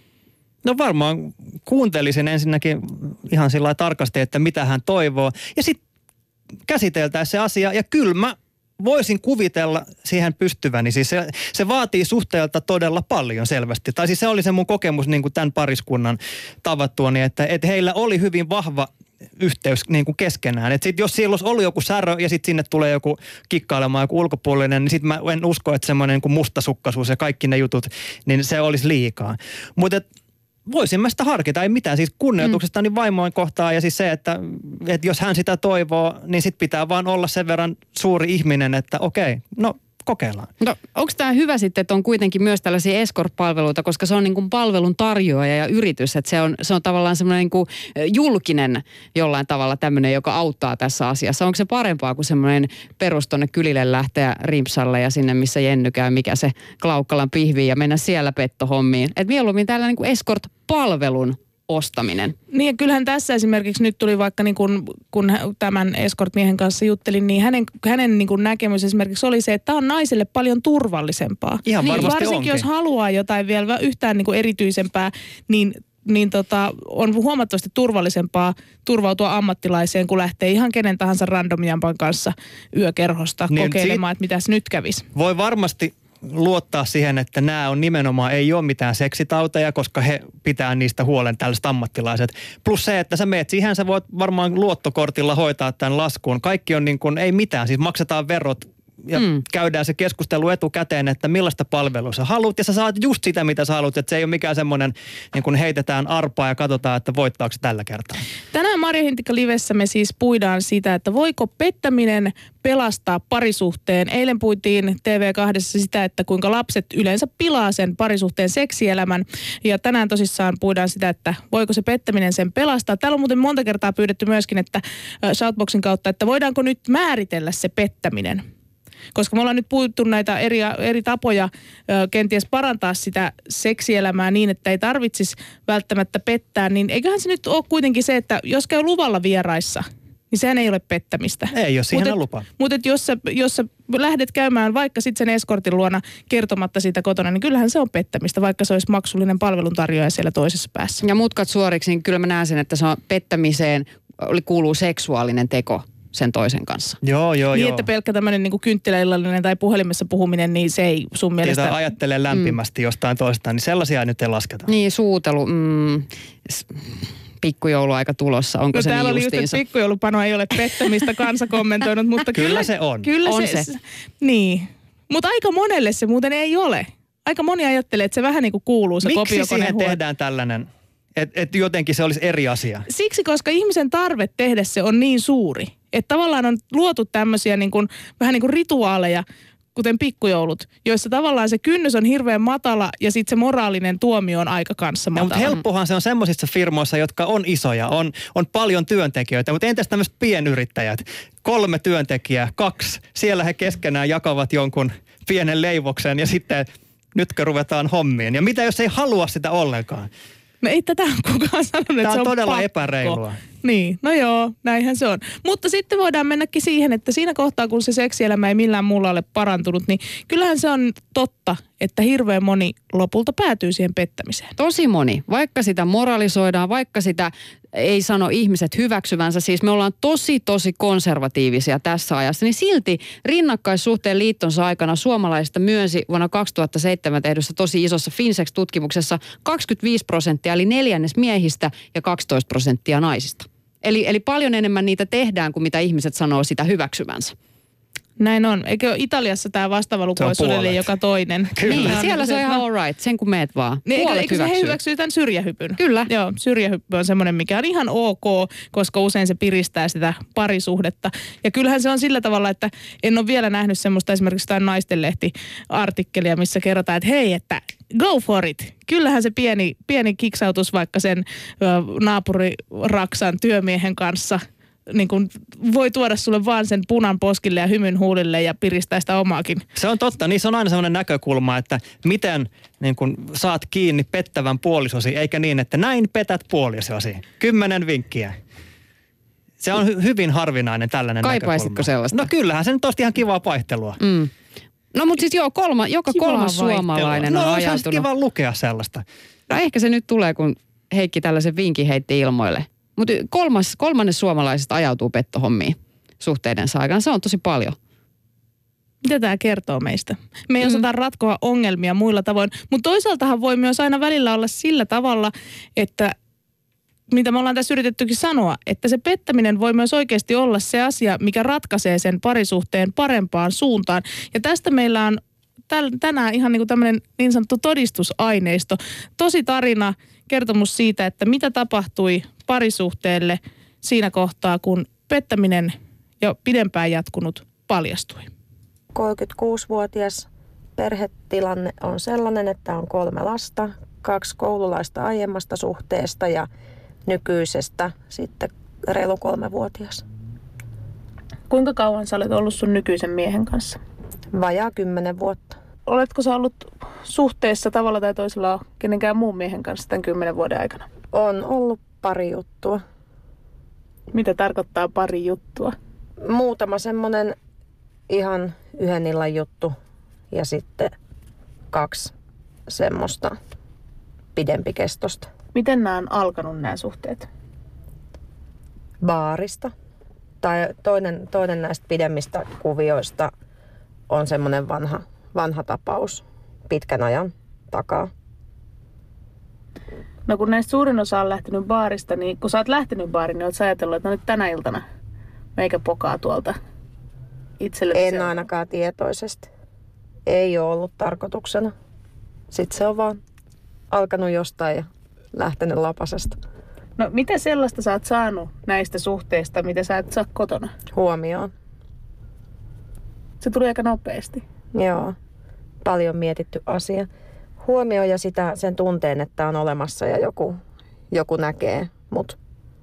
No varmaan kuuntelisin ensinnäkin ihan sillä lailla tarkasti, että mitä hän toivoo. Ja sitten käsiteltäisiin se asia. Ja kyllä mä voisin kuvitella siihen pystyväni. Siis se, se vaatii suhteelta todella paljon selvästi. Tai siis se oli se mun kokemus niin kuin tämän pariskunnan tavattuani, että, että heillä oli hyvin vahva yhteys niin kuin keskenään. Että sit jos siellä olisi ollut joku särö ja sitten sinne tulee joku kikkailemaan joku ulkopuolinen, niin sitten mä en usko, että semmoinen niin kuin mustasukkaisuus ja kaikki ne jutut, niin se olisi liikaa. Mutta voisin mä sitä harkita, ei mitään. Siis kunnioituksesta niin vaimoin kohtaan ja siis se, että, että jos hän sitä toivoo, niin sit pitää vaan olla sen verran suuri ihminen, että okei, no kokeillaan. No onko tämä hyvä sitten, että on kuitenkin myös tällaisia escort-palveluita, koska se on niin kuin palvelun tarjoaja ja yritys, että se on, se on tavallaan semmoinen niin kuin julkinen jollain tavalla tämmöinen, joka auttaa tässä asiassa. Onko se parempaa kuin semmoinen perus tonne kylille lähteä rimpsalle ja sinne, missä Jenny käy, mikä se Klaukkalan pihvi ja mennä siellä pettohommiin? Että mieluummin tällainen niin kuin escort-palvelun ostaminen. Niin ja kyllähän tässä esimerkiksi nyt tuli vaikka niin kun, kun tämän escort-miehen kanssa juttelin, niin hänen, hänen niin kun näkemys esimerkiksi oli se, että tämä on naiselle paljon turvallisempaa. Ihan niin, varmasti varsinkin onkin. jos haluaa jotain vielä yhtään niin kuin erityisempää, niin niin tota, on huomattavasti turvallisempaa turvautua ammattilaiseen, kun lähtee ihan kenen tahansa randomjampan kanssa yökerhosta niin kokeilemaan, sit, että mitäs nyt kävisi. Voi varmasti luottaa siihen, että nämä on nimenomaan, ei ole mitään seksitauteja, koska he pitää niistä huolen, tällaiset ammattilaiset. Plus se, että sä meet siihen, sä voit varmaan luottokortilla hoitaa tämän laskuun. Kaikki on niin kuin, ei mitään, siis maksetaan verot ja mm. käydään se keskustelu etukäteen, että millaista palvelua sä haluat ja sä saat just sitä, mitä sä haluat, että se ei ole mikään semmoinen, niin kuin heitetään arpaa ja katsotaan, että voittaako se tällä kertaa. Tänään Marja Hintikka Livessä me siis puidaan sitä, että voiko pettäminen pelastaa parisuhteen. Eilen puitiin T V kahdessa sitä, että kuinka lapset yleensä pilaa sen parisuhteen seksielämän. Ja tänään tosissaan puidaan sitä, että voiko se pettäminen sen pelastaa. Täällä on muuten monta kertaa pyydetty myöskin, että Shoutboxin kautta, että voidaanko nyt määritellä se pettäminen. Koska me ollaan nyt puhuttu näitä eri, eri tapoja ö, kenties parantaa sitä seksielämää niin, että ei tarvitsisi välttämättä pettää, niin eiköhän se nyt ole kuitenkin se, että jos käy luvalla vieraissa, niin sehän ei ole pettämistä. Ei, jos siihen Mut on lupa. Mutta jos sä, jos sä lähdet käymään vaikka sitten sen eskortin luona kertomatta siitä kotona, niin kyllähän se on pettämistä, vaikka se olisi maksullinen palveluntarjoaja siellä toisessa päässä. Ja mutkat suoriksi, niin kyllä mä näen sen, että se on pettämiseen kuuluu seksuaalinen teko sen toisen kanssa. Joo, joo, niin, joo. että pelkkä tämmöinen niin kynttiläillallinen tai puhelimessa puhuminen, niin se ei sun mielestä... Tai ajattelee lämpimästi mm. jostain toistaan, niin sellaisia nyt ei lasketa. Niin, suutelu. Mm, pikkujouluaika tulossa, onko no, se täällä niin oli just, justiinsa? että pikkujoulupano ei ole pettämistä, kansa kommentoinut, mutta kyllä, kyllä se on. Kyllä on se, se. Niin, mutta aika monelle se muuten ei ole. Aika moni ajattelee, että se vähän niin kuin kuuluu se Miksi kopiokoneen siihen huone. tehdään tällainen, että et jotenkin se olisi eri asia? Siksi, koska ihmisen tarve tehdä se on niin suuri, että tavallaan on luotu tämmöisiä niin kuin, vähän niin kuin rituaaleja kuten pikkujoulut, joissa tavallaan se kynnys on hirveän matala ja sitten se moraalinen tuomio on aika kanssa matala. Ja, mutta helppohan se on semmoisissa firmoissa, jotka on isoja, on, on paljon työntekijöitä, mutta entäs tämmöiset pienyrittäjät? Kolme työntekijää, kaksi, siellä he keskenään jakavat jonkun pienen leivoksen ja sitten nytkö ruvetaan hommiin. Ja mitä jos ei halua sitä ollenkaan? No ei tätä kukaan sanonut, että Tämä se on on todella pakko. epäreilua. Niin, no joo, näinhän se on. Mutta sitten voidaan mennäkin siihen, että siinä kohtaa, kun se seksielämä ei millään muulla ole parantunut, niin kyllähän se on totta, että hirveän moni lopulta päätyy siihen pettämiseen. Tosi moni. Vaikka sitä moralisoidaan, vaikka sitä ei sano ihmiset hyväksyvänsä, siis me ollaan tosi, tosi konservatiivisia tässä ajassa, niin silti rinnakkaissuhteen liittonsa aikana suomalaisista myönsi vuonna kaksituhattaseitsemän tehdyssä tosi isossa Finsex-tutkimuksessa kaksikymmentäviisi prosenttia, eli neljännes miehistä ja kaksitoista prosenttia naisista. Eli, eli paljon enemmän niitä tehdään kuin mitä ihmiset sanoo sitä hyväksyvänsä. Näin on. Eikö Italiassa tämä vastaava luku olisi suunnilleen joka toinen? Kyllä. Niin, siellä se on ihan all right, sen kun meet vaan. Niin, eikö, Puolet eikö se he hyväksyy. hyväksyy tämän syrjähypyn? Kyllä. Joo, syrjähyppy on semmoinen, mikä on ihan ok, koska usein se piristää sitä parisuhdetta. Ja kyllähän se on sillä tavalla, että en ole vielä nähnyt semmoista esimerkiksi jotain naistenlehti-artikkelia, missä kerrotaan, että hei, että go for it. Kyllähän se pieni, pieni kiksautus vaikka sen ö, naapuriraksan työmiehen kanssa niin kun voi tuoda sulle vaan sen punan poskille ja hymyn huulille ja piristää sitä omaakin. Se on totta. Niissä on aina sellainen näkökulma, että miten niin kun saat kiinni pettävän puolisosi, eikä niin, että näin petät puolisosi. Kymmenen vinkkiä. Se on hy- hyvin harvinainen tällainen Kaipaisitko näkökulma. sellaista? No kyllähän se nyt olisi ihan kivaa vaihtelua. Mm. No mutta siis joo, kolma, joka Kivaa kolmas vaihtelua. suomalainen No on olisi ajautunut. kiva lukea sellaista. No ehkä se nyt tulee, kun Heikki tällaisen vinkin heitti ilmoille. Mutta kolmas, kolmannes suomalaisista ajautuu pettohommiin suhteidensa aikana. Se on tosi paljon. Mitä tämä kertoo meistä? Me ei Mm. osata ratkoa ongelmia muilla tavoin, mutta toisaaltahan voi myös aina välillä olla sillä tavalla, että mitä me ollaan tässä yritettykin sanoa, että se pettäminen voi myös oikeasti olla se asia, mikä ratkaisee sen parisuhteen parempaan suuntaan. Ja tästä meillä on täl, tänään ihan niin kuin tämmöinen niin sanottu todistusaineisto. Tosi tarina, kertomus siitä, että mitä tapahtui parisuhteelle siinä kohtaa, kun pettäminen jo pidempään jatkunut paljastui. kolmekymmentäkuusivuotias perhetilanne on sellainen, että on kolme lasta, kaksi koululaista aiemmasta suhteesta ja nykyisestä sitten reilu kolmevuotias. Kuinka kauan sä olet ollut sun nykyisen miehen kanssa? Vajaa kymmenen vuotta. Oletko sä ollut suhteessa tavalla tai toisella kenenkään muun miehen kanssa tämän kymmenen vuoden aikana? On ollut pari juttua. Mitä tarkoittaa pari juttua? Muutama semmoinen ihan yhden illan juttu ja sitten kaksi semmoista pidempikestosta. Miten nämä on alkanut nämä suhteet? Baarista. Tai toinen, toinen näistä pidemmistä kuvioista on semmoinen vanha, vanha tapaus pitkän ajan takaa. No kun näistä suurin osa on lähtenyt baarista, niin kun sä oot lähtenyt baariin, niin oot sä ajatellut, että no nyt tänä iltana meikä pokaa tuolta itselleni. En ainakaan tietoisesti. Ei ole ollut tarkoituksena. Sitten se on vaan alkanut jostain ja lähtenyt lapasesta. No mitä sellaista sä oot saanut näistä suhteista, mitä sä et saa kotona? Huomioon. Se tuli aika nopeasti. Joo. Paljon mietitty asia. Huomio ja sitä, sen tunteen, että on olemassa ja joku, joku näkee mut.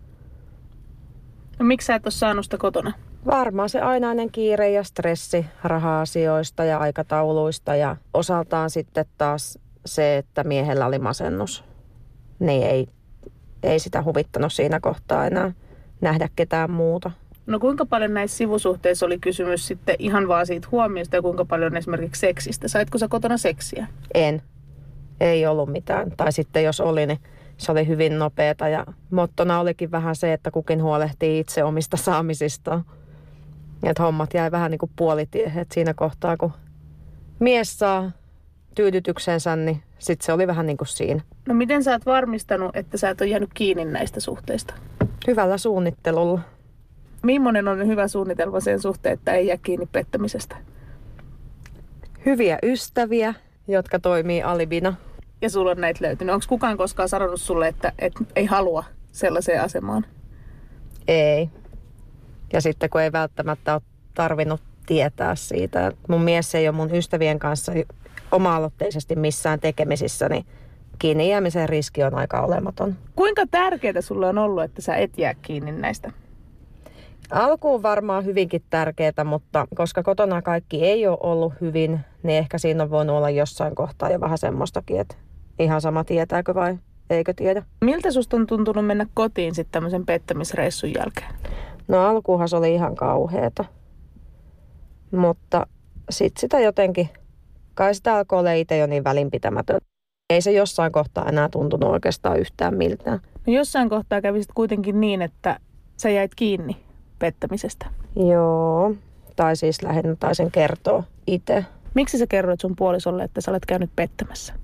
No miksi sä et ole saanut sitä kotona? Varmaan se ainainen kiire ja stressi raha-asioista ja aikatauluista ja osaltaan sitten taas se, että miehellä oli masennus. Niin ei, ei sitä huvittanut siinä kohtaa enää nähdä ketään muuta. No kuinka paljon näissä sivusuhteissa oli kysymys sitten ihan vaan siitä huomiosta ja kuinka paljon esimerkiksi seksistä? Saitko sä kotona seksiä? En. Ei ollut mitään. Tai sitten jos oli, niin se oli hyvin nopeata ja mottona olikin vähän se, että kukin huolehtii itse omista saamisistaan. Että hommat jäi vähän niin kuin puolitiehen. Et siinä kohtaa, kun mies saa tyydytyksensä, niin sitten se oli vähän niin kuin siinä. No miten sä oot varmistanut, että sä et ole jäänyt kiinni näistä suhteista? Hyvällä suunnittelulla. Millainen on hyvä suunnitelma sen suhteen, että ei jää kiinni pettämisestä? Hyviä ystäviä, jotka toimii alibina. Ja sulla on näitä löytynyt. Onko kukaan koskaan sanonut sulle, että et ei halua sellaiseen asemaan? Ei. Ja sitten kun ei välttämättä ole tarvinnut tietää siitä. Mun mies ei ole mun ystävien kanssa oma-aloitteisesti missään tekemisissä, niin kiinni jäämisen riski on aika olematon. Kuinka tärkeää sulle on ollut, että sä et jää kiinni näistä? Alkuun varmaan hyvinkin tärkeää, mutta koska kotona kaikki ei ole ollut hyvin, niin ehkä siinä on voinut olla jossain kohtaa jo vähän semmoistakin, että ihan sama tietääkö vai eikö tiedä. Miltä susta on tuntunut mennä kotiin sitten tämmöisen pettämisreissun jälkeen? No alkuunhan se oli ihan kauheeta, mutta sitten sitä jotenkin, kai sitä alkoi olla itse jo niin välinpitämätön. Ei se jossain kohtaa enää tuntunut oikeastaan yhtään miltään. No jossain kohtaa kävisit kuitenkin niin, että sä jäit kiinni pettämisestä. Joo, tai siis lähinnä taisin kertoa itse. Miksi sä kerroit sun puolisolle, että sä olet käynyt pettämässä?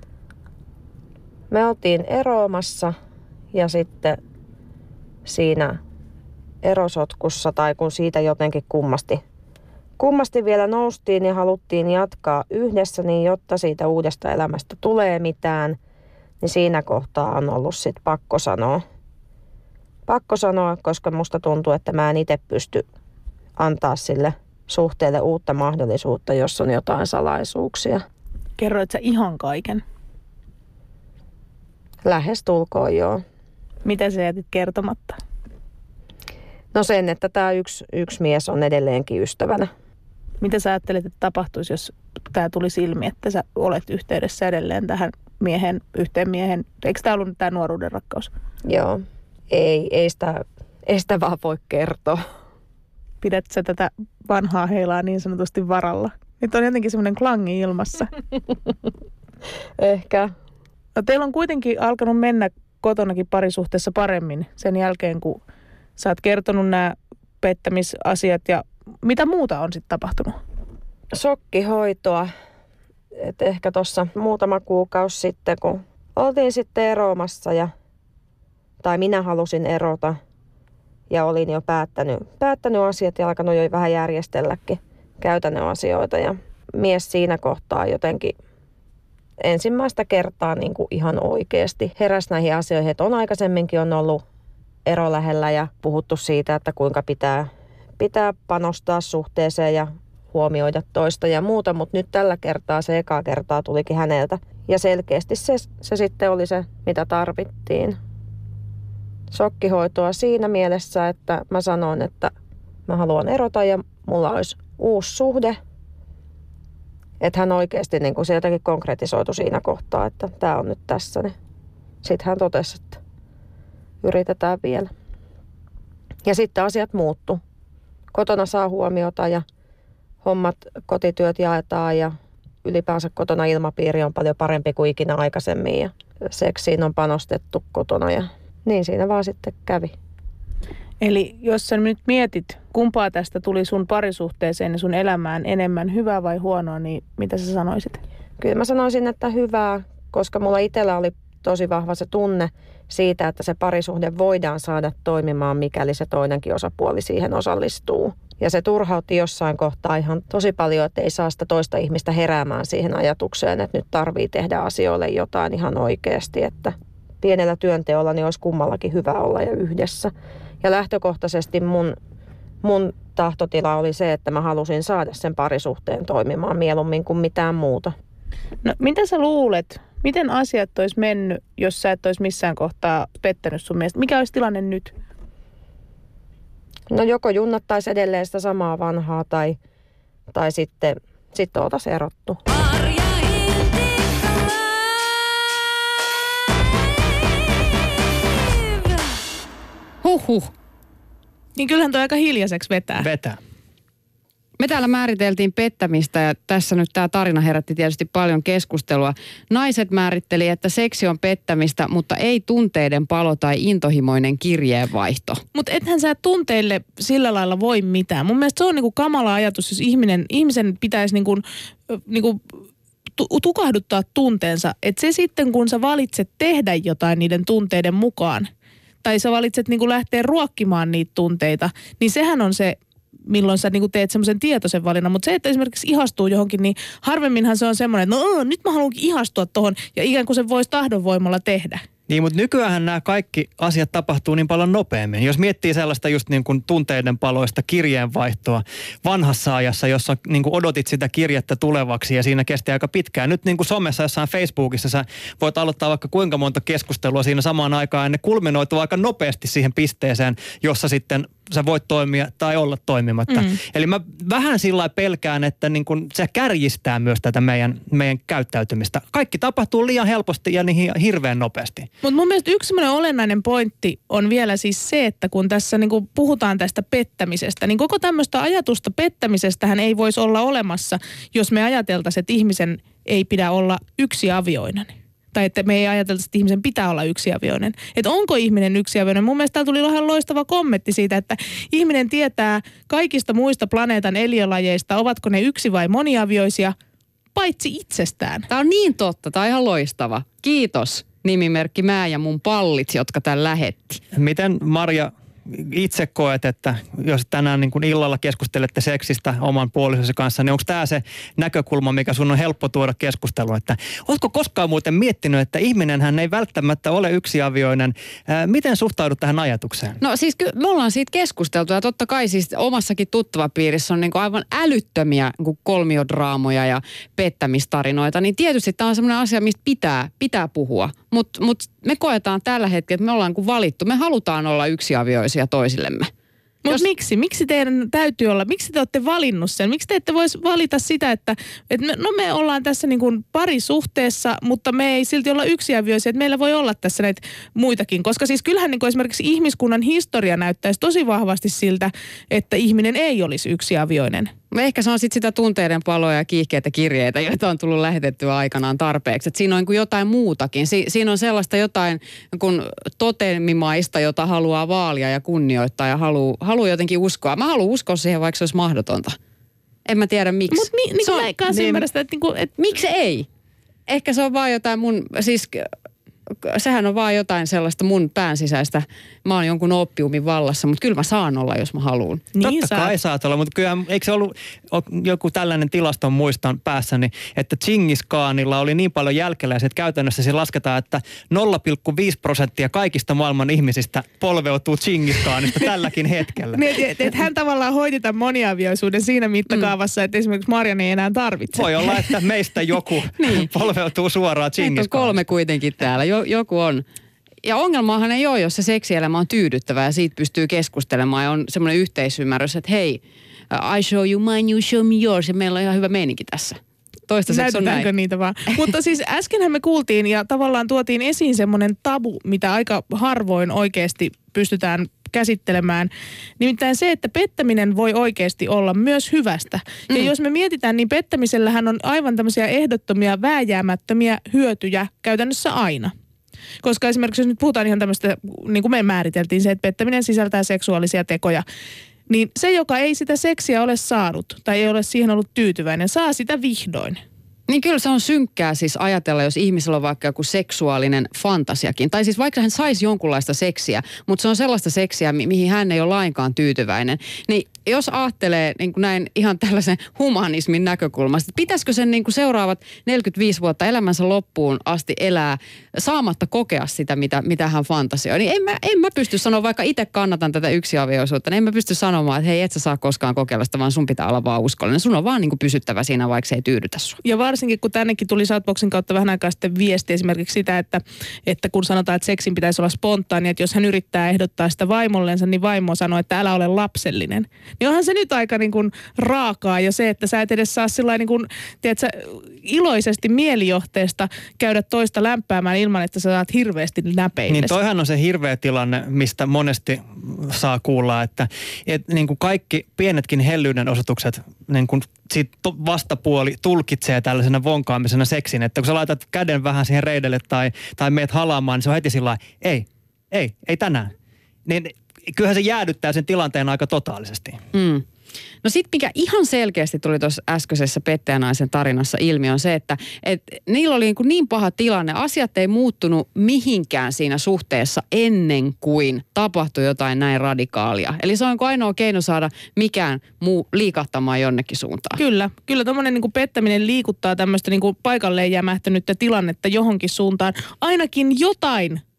Me oltiin eroamassa ja sitten siinä erosotkussa tai kun siitä jotenkin kummasti, kummasti vielä noustiin ja haluttiin jatkaa yhdessä, niin jotta siitä uudesta elämästä tulee mitään, niin siinä kohtaa on ollut sitten pakko sanoa. Pakko sanoa, koska musta tuntuu, että mä en itse pysty antaa sille suhteelle uutta mahdollisuutta, jos on jotain salaisuuksia. Kerroit sä ihan kaiken? Lähestulkoon joo. Mitä sä jätit kertomatta? No sen, että tämä yksi, yksi mies on edelleenkin ystävänä. Mitä sä ajattelet, että tapahtuisi, jos tämä tulisi ilmi, että sä olet yhteydessä edelleen tähän miehen, yhteen miehen? Eikö tämä ollut tämä nuoruuden rakkaus? Joo. Ei, ei, sitä, ei sitä vaan voi kertoa. Pidät sä tätä vanhaa heilaa niin sanotusti varalla? Nyt on jotenkin semmoinen klangi ilmassa. Ehkä. No, teillä on kuitenkin alkanut mennä kotonakin parisuhteessa paremmin sen jälkeen, kun sä oot kertonut nämä pettämisasiat ja mitä muuta on sitten tapahtunut? Shokkihoitoa. Et ehkä tuossa muutama kuukausi sitten, kun oltiin sitten eroamassa ja tai minä halusin erota ja olin jo päättänyt, päättänyt asiat ja alkanut jo vähän järjestelläkin käytännön asioita. Ja mies siinä kohtaa jotenkin ensimmäistä kertaa niin kuin ihan oikeasti heräsi näihin asioihin, että on aikaisemminkin on ollut ero lähellä ja puhuttu siitä, että kuinka pitää, pitää panostaa suhteeseen ja huomioida toista ja muuta, mutta nyt tällä kertaa se ekaa kertaa tulikin häneltä. Ja selkeästi se, se sitten oli se, mitä tarvittiin. Shokkihoitoa siinä mielessä, että mä sanoin, että mä haluan erota ja mulla olisi uusi suhde. Että hän oikeasti niin kuin se jotenkin konkretisoitu siinä kohtaa, että tämä on nyt tässä. Niin sitten hän totesi, että yritetään vielä. Ja sitten asiat muuttu. Kotona saa huomiota ja hommat, kotityöt jaetaan ja ylipäänsä kotona ilmapiiri on paljon parempi kuin ikinä aikaisemmin. Ja seksiin on panostettu kotona ja niin siinä vaan sitten kävi. Eli jos sä nyt mietit, kumpaa tästä tuli sun parisuhteeseen ja sun elämään enemmän, hyvää vai huonoa, niin mitä sä sanoisit? Kyllä mä sanoisin, että hyvää, koska mulla itsellä oli tosi vahva se tunne siitä, että se parisuhde voidaan saada toimimaan, mikäli se toinenkin osapuoli siihen osallistuu. Ja se turhautti jossain kohtaa ihan tosi paljon, että ei saa sitä toista ihmistä heräämään siihen ajatukseen, että nyt tarvii tehdä asioille jotain ihan oikeasti, että pienellä työnteolla niin olisi kummallakin hyvä olla ja yhdessä. Ja lähtökohtaisesti mun, mun tahtotila oli se, että mä halusin saada sen parisuhteen toimimaan mieluummin kuin mitään muuta. No mitä sä luulet, miten asiat olisi mennyt, jos sä et olisi missään kohtaa pettänyt sun mielestä? Mikä olisi tilanne nyt? No joko junnattaisi edelleen sitä samaa vanhaa tai, tai sitten, sitten oltaisiin erottu. Huhhuh. Niin kyllähän toi aika hiljaiseksi vetää. Vetää. Me täällä määriteltiin pettämistä ja tässä nyt tämä tarina herätti tietysti paljon keskustelua. Naiset määritteli, että seksi on pettämistä, mutta ei tunteiden palo tai intohimoinen kirjeenvaihto. Mutta ethän sä tunteille sillä lailla voi mitään. Mun mielestä se on niinku kamala ajatus, jos ihminen, ihmisen pitäisi niinku, niinku tukahduttaa tunteensa. Että se sitten, kun sä valitset tehdä jotain niiden tunteiden mukaan, tai sä valitset niinku lähteä ruokkimaan niitä tunteita, niin sehän on se, milloin sä niinku teet semmoisen tietoisen valinnan. Mutta se, että esimerkiksi ihastuu johonkin, niin harvemminhan se on semmoinen, että no nyt mä haluankin ihastua tohon, ja ikään kuin se voisi tahdonvoimalla tehdä. Niin, mutta nykyäänhän nämä kaikki asiat tapahtuu niin paljon nopeammin. Jos miettii sellaista just niin kuin tunteiden paloista kirjeenvaihtoa vanhassa ajassa, jossa niin kuin odotit sitä kirjettä tulevaksi ja siinä kesti aika pitkään. Nyt niin kuin somessa jossain Facebookissa sä voit aloittaa vaikka kuinka monta keskustelua siinä samaan aikaan ja ne kulminoituu aika nopeasti siihen pisteeseen, jossa sitten sä voit toimia tai olla toimimatta. Mm. Eli mä vähän sillä lailla pelkään, että niin kun se kärjistää myös tätä meidän, meidän käyttäytymistä. Kaikki tapahtuu liian helposti ja niin hirveän nopeasti. Mutta mun mielestä yksi semmoinen olennainen pointti on vielä siis se, että kun tässä niin kun puhutaan tästä pettämisestä, niin koko tämmöistä ajatusta pettämisestähän ei voisi olla olemassa, jos me ajateltaisiin, että ihmisen ei pidä olla yksiavioinen. Tai että me ei ajatella, että ihmisen pitää olla yksiavioinen. Että onko ihminen yksiavioinen? Mun mielestä täällä tuli ihan loistava kommentti siitä, että ihminen tietää kaikista muista planeetan eliölajeista, ovatko ne yksi- vai moniavioisia, paitsi itsestään. Tämä on niin totta, tämä on ihan loistava. Kiitos nimimerkki Mä ja mun pallit, jotka tämän lähetti. Miten Marja itse koet, että jos tänään niin kuin illalla keskustelette seksistä oman puolisosi kanssa, niin onko tämä se näkökulma, mikä sun on helppo tuoda keskusteluun, että ootko koskaan muuten miettinyt, että ihminenhän ei välttämättä ole yksiavioinen. Ää, miten suhtaudut tähän ajatukseen? No siis kyllä me ollaan siitä keskusteltu ja totta kai siis omassakin tuttavapiirissä on niin kuin aivan älyttömiä niin kuin kolmiodraamoja ja pettämistarinoita, niin tietysti tämä on semmoinen asia, mistä pitää, pitää puhua, mutta mut me koetaan tällä hetkellä, että me ollaan kuin valittu, me halutaan olla yksiavioisia toisillemme. Mutta Jos... miksi? Miksi teidän täytyy olla? Miksi te olette valinnut sen? Miksi te ette voisi valita sitä, että, että me, no me ollaan tässä niin kuin parisuhteessa, mutta me ei silti olla yksiavioisia, että meillä voi olla tässä näitä muitakin. Koska siis kyllähän niin kuin esimerkiksi ihmiskunnan historia näyttäisi tosi vahvasti siltä, että ihminen ei olisi yksiavioinen. Ehkä se on sitten sitä tunteiden paloa ja kiihkeitä kirjeitä, joita on tullut lähetettyä aikanaan tarpeeksi. Et siinä on niin jotain muutakin. Si- siinä on sellaista jotain niin totemimaista, jota haluaa vaalia ja kunnioittaa ja haluaa haluu jotenkin uskoa. Mä haluan uskoa siihen, vaikka se olisi mahdotonta. En mä tiedä miksi. Mutta ni, niin kuin mä ei kanssa niin, ymmärrä sitä, että... Niin et... Miksi ei? Ehkä se on vaan jotain mun... Siis sehän on vaan jotain sellaista mun pään sisäistä. Mä oon jonkun oppiumin vallassa, mutta kyllä mä saan olla, jos mä haluun. Niin Totta saat. kai saat olla, mutta kyllä eikö se ollut joku tällainen tilaston muiston päässäni, että Džingis Khanilla oli niin paljon jälkeläisiä, että käytännössä se lasketaan, että nolla pilkku viisi prosenttia kaikista maailman ihmisistä polveutuu Džingis Khanista tälläkin hetkellä. Niin, että et hän tavallaan hoiti tämän moniavioisuuden siinä mittakaavassa, mm. että esimerkiksi Marjan ei enää tarvitse. Voi olla, että meistä joku niin. polveutuu suoraan Džingis Khanista. kolme kuitenkin täällä. Joku on. Ja ongelmahan ei ole, jos se seksielämä on tyydyttävää ja siitä pystyy keskustelemaan ja on semmoinen yhteisymmärrys, että hei, I show you mine, you show me yours ja meillä on ihan hyvä meininki tässä. Toistaiseksi on näin. Niitä vaan? Mutta siis äskenhän me kuultiin ja tavallaan tuotiin esiin semmoinen tabu, mitä aika harvoin oikeasti pystytään käsittelemään. Nimittäin se, että pettäminen voi oikeasti olla myös hyvästä. Ja mm. jos me mietitään, niin pettämisellähän on aivan tämmöisiä ehdottomia, vääjäämättömiä hyötyjä käytännössä aina. Koska esimerkiksi jos nyt puhutaan ihan tämmöistä, niin kuin me määriteltiin se, että pettäminen sisältää seksuaalisia tekoja, niin se, joka ei sitä seksiä ole saanut tai ei ole siihen ollut tyytyväinen, saa sitä vihdoin. Niin kyllä se on synkkää siis ajatella, jos ihmisellä on vaikka joku seksuaalinen fantasiakin. Tai siis vaikka hän saisi jonkunlaista seksiä, mutta se on sellaista seksiä, mi- mihin hän ei ole lainkaan tyytyväinen. Niin jos ajattelee niin kuin näin ihan tällaisen humanismin näkökulmasta, että pitäisikö sen niin kuin seuraavat neljäkymmentäviisi vuotta elämänsä loppuun asti elää saamatta kokea sitä, mitä, mitä hän fantasioi. Niin en mä, en mä pysty sanoa, vaikka itse kannatan tätä yksiavioisuutta, niin en mä pysty sanomaan, että hei, et sä saa koskaan kokeilla sitä, vaan sun pitää olla vaan uskollinen. Sun on vaan niin kuin pysyttävä siinä, vaikka se ei tyydytä sua. Ja varsinkin, kun tännekin tuli Shoutboxin kautta vähän aikaa sitten viesti esimerkiksi sitä, että, että kun sanotaan, että seksin pitäisi olla spontaani, että jos hän yrittää ehdottaa sitä vaimollensa, niin vaimo sanoo, että älä ole lapsellinen. Niin onhan se nyt aika niin kuin raakaa ja se, että sä et edes saa sillain niin kuin, tiedätkö, iloisesti mielijohteesta käydä toista lämpäämään ilman, että sä saat hirveästi näpeille. Niin toihan on se hirveä tilanne, mistä monesti saa kuulla, että, että niin kuin kaikki pienetkin hellyyden osoitukset, niin kuin sit vastapuoli tulkitsee tällaisena vonkaamisena seksin, että kun sä laitat käden vähän siihen reidelle tai, tai meet halaamaan, niin se on heti sillä lailla, ei, ei, ei tänään. Niin kyllähän se jäädyttää sen tilanteen aika totaalisesti. Mm. No sit mikä ihan selkeästi tuli tuossa äskeisessä pettäjänaisen tarinassa ilmi on se, että et niillä oli niin, kuin niin paha tilanne. Asiat ei muuttunut mihinkään siinä suhteessa ennen kuin tapahtui jotain näin radikaalia. Eli se on ainoa keino saada mikään muu liikahtamaan jonnekin suuntaan. Kyllä, kyllä tuommoinen niin kuin pettäminen liikuttaa tämmöistä niin kuin paikalleen jämähtänyttä tilannetta johonkin suuntaan. Ainakin jotain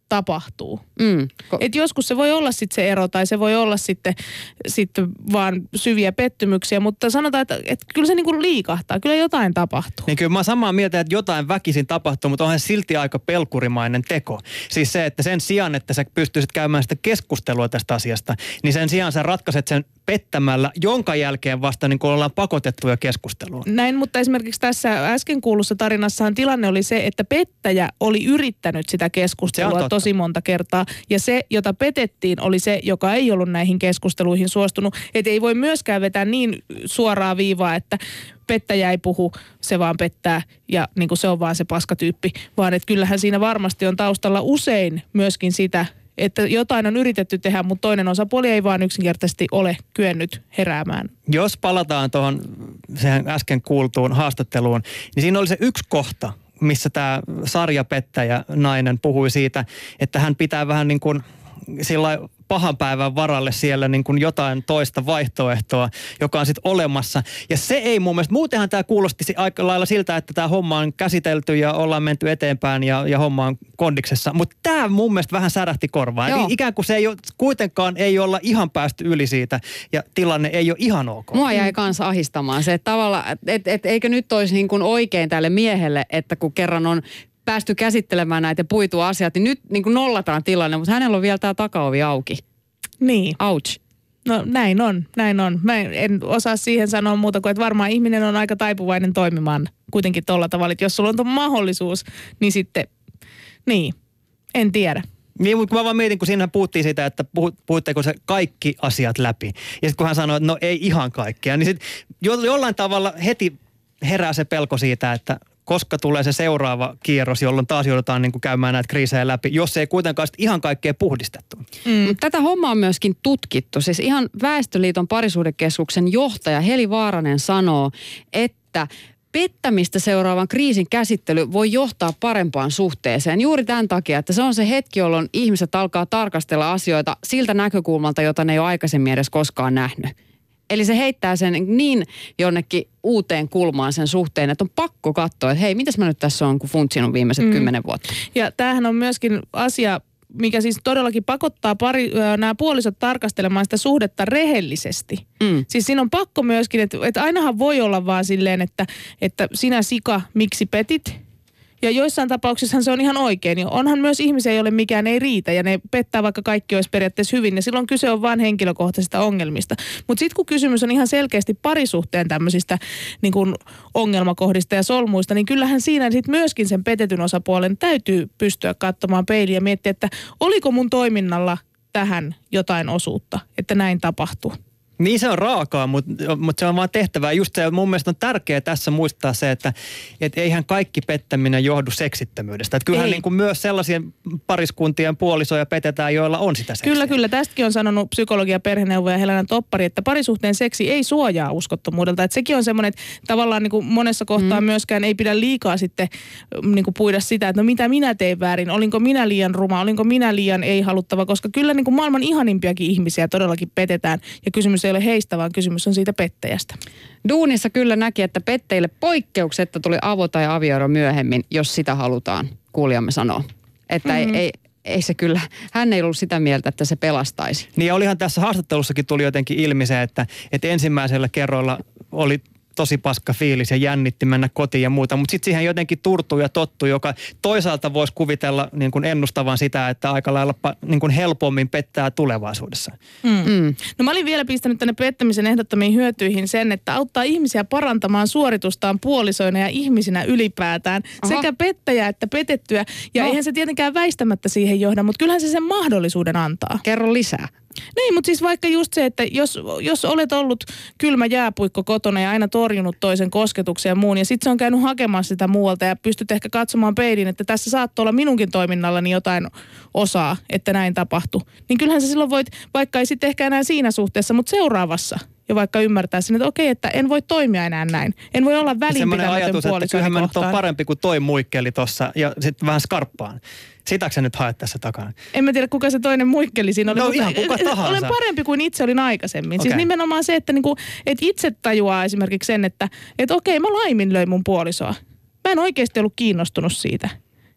tapahtuu. Mm. Et joskus se voi olla sitten se ero tai se voi olla sitten, sitten vaan syviä pettymyksiä, mutta sanotaan, että, että kyllä se niinku liikahtaa, kyllä jotain tapahtuu. Niin kyllä mä oon samaa mieltä, että jotain väkisin tapahtuu, mutta onhan silti aika pelkurimainen teko. Siis se, että sen sijaan, että sä pystyisit käymään sitä keskustelua tästä asiasta, niin sen sijaan sä ratkaiset sen pettämällä, jonka jälkeen vasta niin kun ollaan pakotettuja keskusteluun. Näin, mutta esimerkiksi tässä äsken kuulussa tarinassahan tilanne oli se, että pettäjä oli yrittänyt sitä keskustelua tosi monta kertaa. Ja se, jota petettiin, oli se, joka ei ollut näihin keskusteluihin suostunut. Että ei voi myöskään vetää niin suoraa viivaa, että pettäjä ei puhu, se vaan pettää ja niin kuin se on vaan se paskatyyppi. Vaan että kyllähän siinä varmasti on taustalla usein myöskin sitä, että jotain on yritetty tehdä, mutta toinen osapuoli ei vaan yksinkertaisesti ole kyennyt heräämään. Jos palataan tuohon sehän äsken kuultuun haastatteluun, niin siinä oli se yksi kohta, missä tämä sarjapettäjä nainen puhui siitä, että hän pitää vähän niin kuin sillä pahan päivän varalle siellä niin kuin jotain toista vaihtoehtoa, joka on sitten olemassa. Ja se ei mun mielestä, muutenhan tämä kuulosti aika lailla siltä, että tämä homma on käsitelty ja ollaan menty eteenpäin ja, ja homma on kondiksessa. Mutta tämä mun mielestä vähän särähti korvaan. Eli ikään kuin se ei ole, kuitenkaan ei olla ihan päästy yli siitä ja tilanne ei ole ihan ok. Mua jäi kanssa ahistamaan se, että tavallaan, että et, et, eikö nyt olisi niin kuin oikein tälle miehelle, että kun kerran on päästy käsittelemään näitä puitu asiat, niin nyt niin kuin nollataan tilanne, mutta hänellä on vielä tämä takaovi auki. Niin. Ouch. No näin on, näin on. Mä en osaa siihen sanoa muuta kuin, että varmaan ihminen on aika taipuvainen toimimaan kuitenkin tolla tavalla, että jos sulla on tuon mahdollisuus, niin sitten, niin, en tiedä. Niin, mutta mä vaan mietin, kun siinä puhuttiin siitä, että puhutteko se kaikki asiat läpi. Ja sitten kun hän sanoi, että no ei ihan kaikkea, niin sitten jollain tavalla heti herää se pelko siitä, että koska tulee se seuraava kierros, jolloin taas joudutaan niin kuin käymään näitä kriisejä läpi, jos ei kuitenkaan ihan kaikkea puhdistettu. Mm. Tätä hommaa on myöskin tutkittu. Siis ihan Väestöliiton parisuhdekeskuksen johtaja Heli Vaaranen sanoo, että pettämistä seuraavan kriisin käsittely voi johtaa parempaan suhteeseen. Juuri tämän takia, että se on se hetki, jolloin ihmiset alkaa tarkastella asioita siltä näkökulmalta, jota ne ei ole aikaisemmin edes koskaan nähnyt. Eli se heittää sen niin jonnekin uuteen kulmaan sen suhteen, että on pakko katsoa, että hei, mitäs mä nyt tässä on, kun funtsinut viimeiset mm. kymmenen vuotta. Ja tämähän on myöskin asia, mikä siis todellakin pakottaa pari, nämä puolisot tarkastelemaan sitä suhdetta rehellisesti. Mm. Siis siinä on pakko myöskin, että, että ainahan voi olla vaan silleen, että, että sinä sika, miksi petit? Ja joissain tapauksissa se on ihan oikein. Ja onhan myös ihmisiä, joille mikään ei riitä ja ne pettää, vaikka kaikki olisi periaatteessa hyvin. Ja silloin kyse on vain henkilökohtaisista ongelmista. Mutta sitten kun kysymys on ihan selkeästi parisuhteen tämmöisistä niin kuin ongelmakohdista ja solmuista, niin kyllähän siinä sitten myöskin sen petetyn osapuolen täytyy pystyä katsomaan peiliin ja miettiä, että oliko mun toiminnalla tähän jotain osuutta, että näin tapahtuu. Niin se on raakaa, mutta, mutta se on vaan tehtävää. Just se, mun mielestä on tärkeää tässä muistaa se, että et eihän kaikki pettäminen johdu seksittömyydestä. Että kyllähän niin kuin myös sellaisien pariskuntien puolisoja petetään, joilla on sitä seksiä. Kyllä, kyllä. Tästäkin on sanonut psykologi- ja perheneuvoja Helena Toppari, että parisuhteen seksi ei suojaa uskottomuudelta. Että sekin on semmoinen, että tavallaan niin kuin monessa kohtaa mm. myöskään ei pidä liikaa sitten niin kuin puida sitä, että no mitä minä tein väärin, olinko minä liian ruma, olinko minä liian ei-haluttava, koska kyllä niin kuin maailman ihanimpiakin ihmisiä todellakin petetään ja kysymys ei ole heistä, vaan kysymys on siitä pettäjästä. Duunissa kyllä näki, että pettäjille poikkeuksetta tuli avo- tai avioero myöhemmin, jos sitä halutaan, kuulijamme sanoo. Että mm-hmm. ei, ei, ei se kyllä, hän ei ollut sitä mieltä, että se pelastaisi. Niin ja olihan tässä haastattelussakin tuli jotenkin ilmi se, että, että ensimmäisellä kerroilla oli tosi paska fiilis ja jännitti mennä kotiin ja muuta, mutta sitten siihen jotenkin turtuu ja tottuu, joka toisaalta voisi kuvitella niin kuin ennustavan sitä, että aika lailla niin kuin helpommin pettää tulevaisuudessa. Mm. Mm. No mä olin vielä pistänyt tänne pettämisen ehdottamiin hyötyihin sen, että auttaa ihmisiä parantamaan suoritustaan puolisoina ja ihmisinä ylipäätään. Aha. Sekä pettäjä että petettyä. Ja no. eihän se tietenkään väistämättä siihen johda, mutta kyllähän se sen mahdollisuuden antaa. Kerro lisää. Niin, mutta siis vaikka just se, että jos, jos olet ollut kylmä jääpuikko kotona ja aina torjunut toisen kosketuksen ja muun, ja sitten se on käynyt hakemaan sitä muualta ja pystyt ehkä katsomaan peiliin, että tässä saattoi olla minunkin toiminnallani jotain osaa, että näin tapahtui. Niin kyllähän sä silloin voit, vaikka ei sitten ehkä enää siinä suhteessa, mutta seuraavassa. Ja vaikka ymmärtää sen, että okei, että en voi toimia enää näin. En voi olla välinpitämätön puolisoni kohtaan. Kyllähän mä nyt on parempi kuin toi muikkeli tossa ja sitten vähän skarppaan. Sitäkö sä nyt haet tässä takana? En mä tiedä, kuka se toinen muikkeli siinä oli. No ihan kuka tahansa. Olen parempi kuin itse olin aikaisemmin. Okay. Siis nimenomaan se, että, niinku, että itse tajuaa esimerkiksi sen, että, että okei, mä laiminlöin mun puolisoa. Mä en oikeasti ollut kiinnostunut siitä.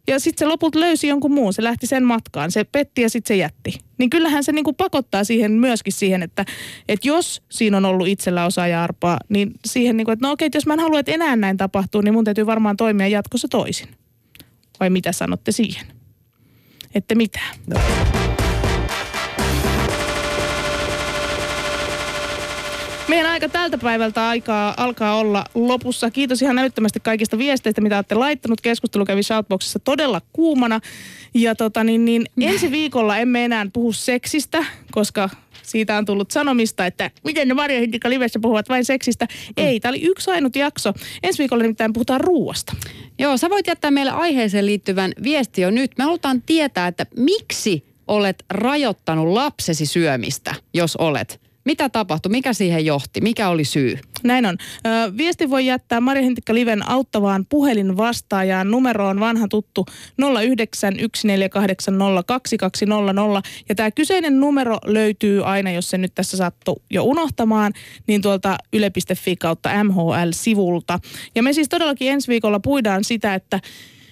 ja sitten se lopulta löysi jonkun muun. Se lähti sen matkaan, se petti ja sitten se jätti. Niin kyllähän se niinku pakottaa siihen myöskin siihen, että, että jos siinä on ollut itsellä osaaja-arpaa, niin siihen, niinku, että no okei, että jos mä en halua, että enää näin tapahtuu, niin mun täytyy varmaan toimia jatkossa toisin. Vai mitä sanotte siihen? Ette mitään. No. Meidän aika tältä päivältä aikaa alkaa olla lopussa. Kiitos ihan älyttömästi kaikista viesteistä, mitä olette laittanut. Keskustelu kävi Shoutboxissa todella kuumana. Ja tota niin, niin ensi viikolla emme enää puhu seksistä, koska siitä on tullut sanomista, että miten ne Marja Hintikka Livessä puhuvat vain seksistä. Mm. Ei, tämä oli yksi ainut jakso. Ensi viikolla nimittäin puhutaan ruuasta. Joo, sä voit jättää meille aiheeseen liittyvän viesti jo nyt. Me halutaan tietää, että miksi olet rajoittanut lapsesi syömistä, jos olet. Mitä tapahtui? Mikä siihen johti? Mikä oli syy? Näin on. Ö, viesti voi jättää Marja Hintikka Liven auttavaan puhelinvastaajaan. Numero on vanha tuttu nolla yhdeksän yksi neljä kahdeksan nolla kaksi kaksi nolla nolla. Ja tämä kyseinen numero löytyy aina, jos se nyt tässä sattuu jo unohtamaan, niin tuolta yle piste fi kautta M H L-sivulta. Ja me siis todellakin ensi viikolla puidaan sitä, että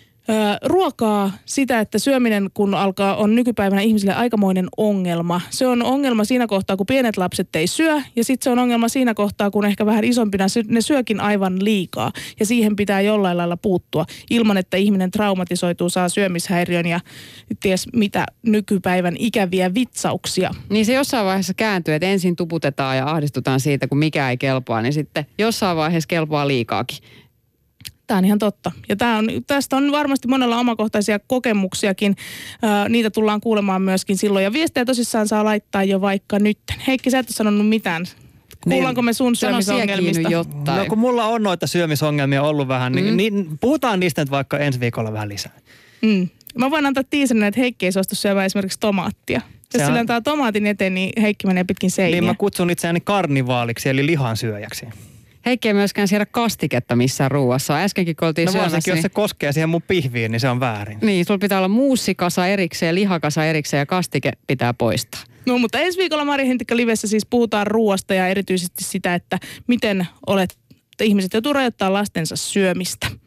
ruokaa, sitä, että syöminen kun alkaa on nykypäivänä ihmisille aikamoinen ongelma. Se on ongelma siinä kohtaa, kun pienet lapset ei syö ja sitten se on ongelma siinä kohtaa, kun ehkä vähän isompina ne syökin aivan liikaa. Ja siihen pitää jollain lailla puuttua ilman, että ihminen traumatisoituu, saa syömishäiriön ja ties mitä nykypäivän ikäviä vitsauksia. Niin se jossain vaiheessa kääntyy, että ensin tuputetaan ja ahdistutaan siitä, kun mikä ei kelpaa, niin sitten jossain vaiheessa kelpaa liikaakin. Tämä on ihan totta. Ja tämä on, tästä on varmasti monella omakohtaisia kokemuksiakin. Ää, niitä tullaan kuulemaan myöskin silloin. Ja viestejä tosissaan saa laittaa jo vaikka nyt. Heikki, sä et ole sanonut mitään. Kuullaanko me sun syömisongelmista? No kun mulla on noita syömisongelmia ollut vähän, niin, mm. niin puhutaan niistä nyt vaikka ensi viikolla vähän lisää. Mm. Mä voin antaa tiiserin, että Heikki ei suostu syömään esimerkiksi tomaattia. Jos sillä antaa tomaatin eteen, niin Heikki menee pitkin seiniä. Niin mä kutsun itseäni karnivaaliksi, eli lihansyöjäksi. Heikki ei myöskään siedä kastiketta missään ruuassa. Äskenkin kun oltiin no syömässä. No varsinkin, jos se koskee siihen mun pihviin, niin se on väärin. Niin, sulla pitää olla muussikasa erikseen, lihakasa erikseen ja kastike pitää poistaa. No mutta ensi viikolla Marja Hintikka Livessä siis puhutaan ruuasta ja erityisesti sitä, että miten olet, ihmiset joutuu rajoittamaan lastensa syömistä.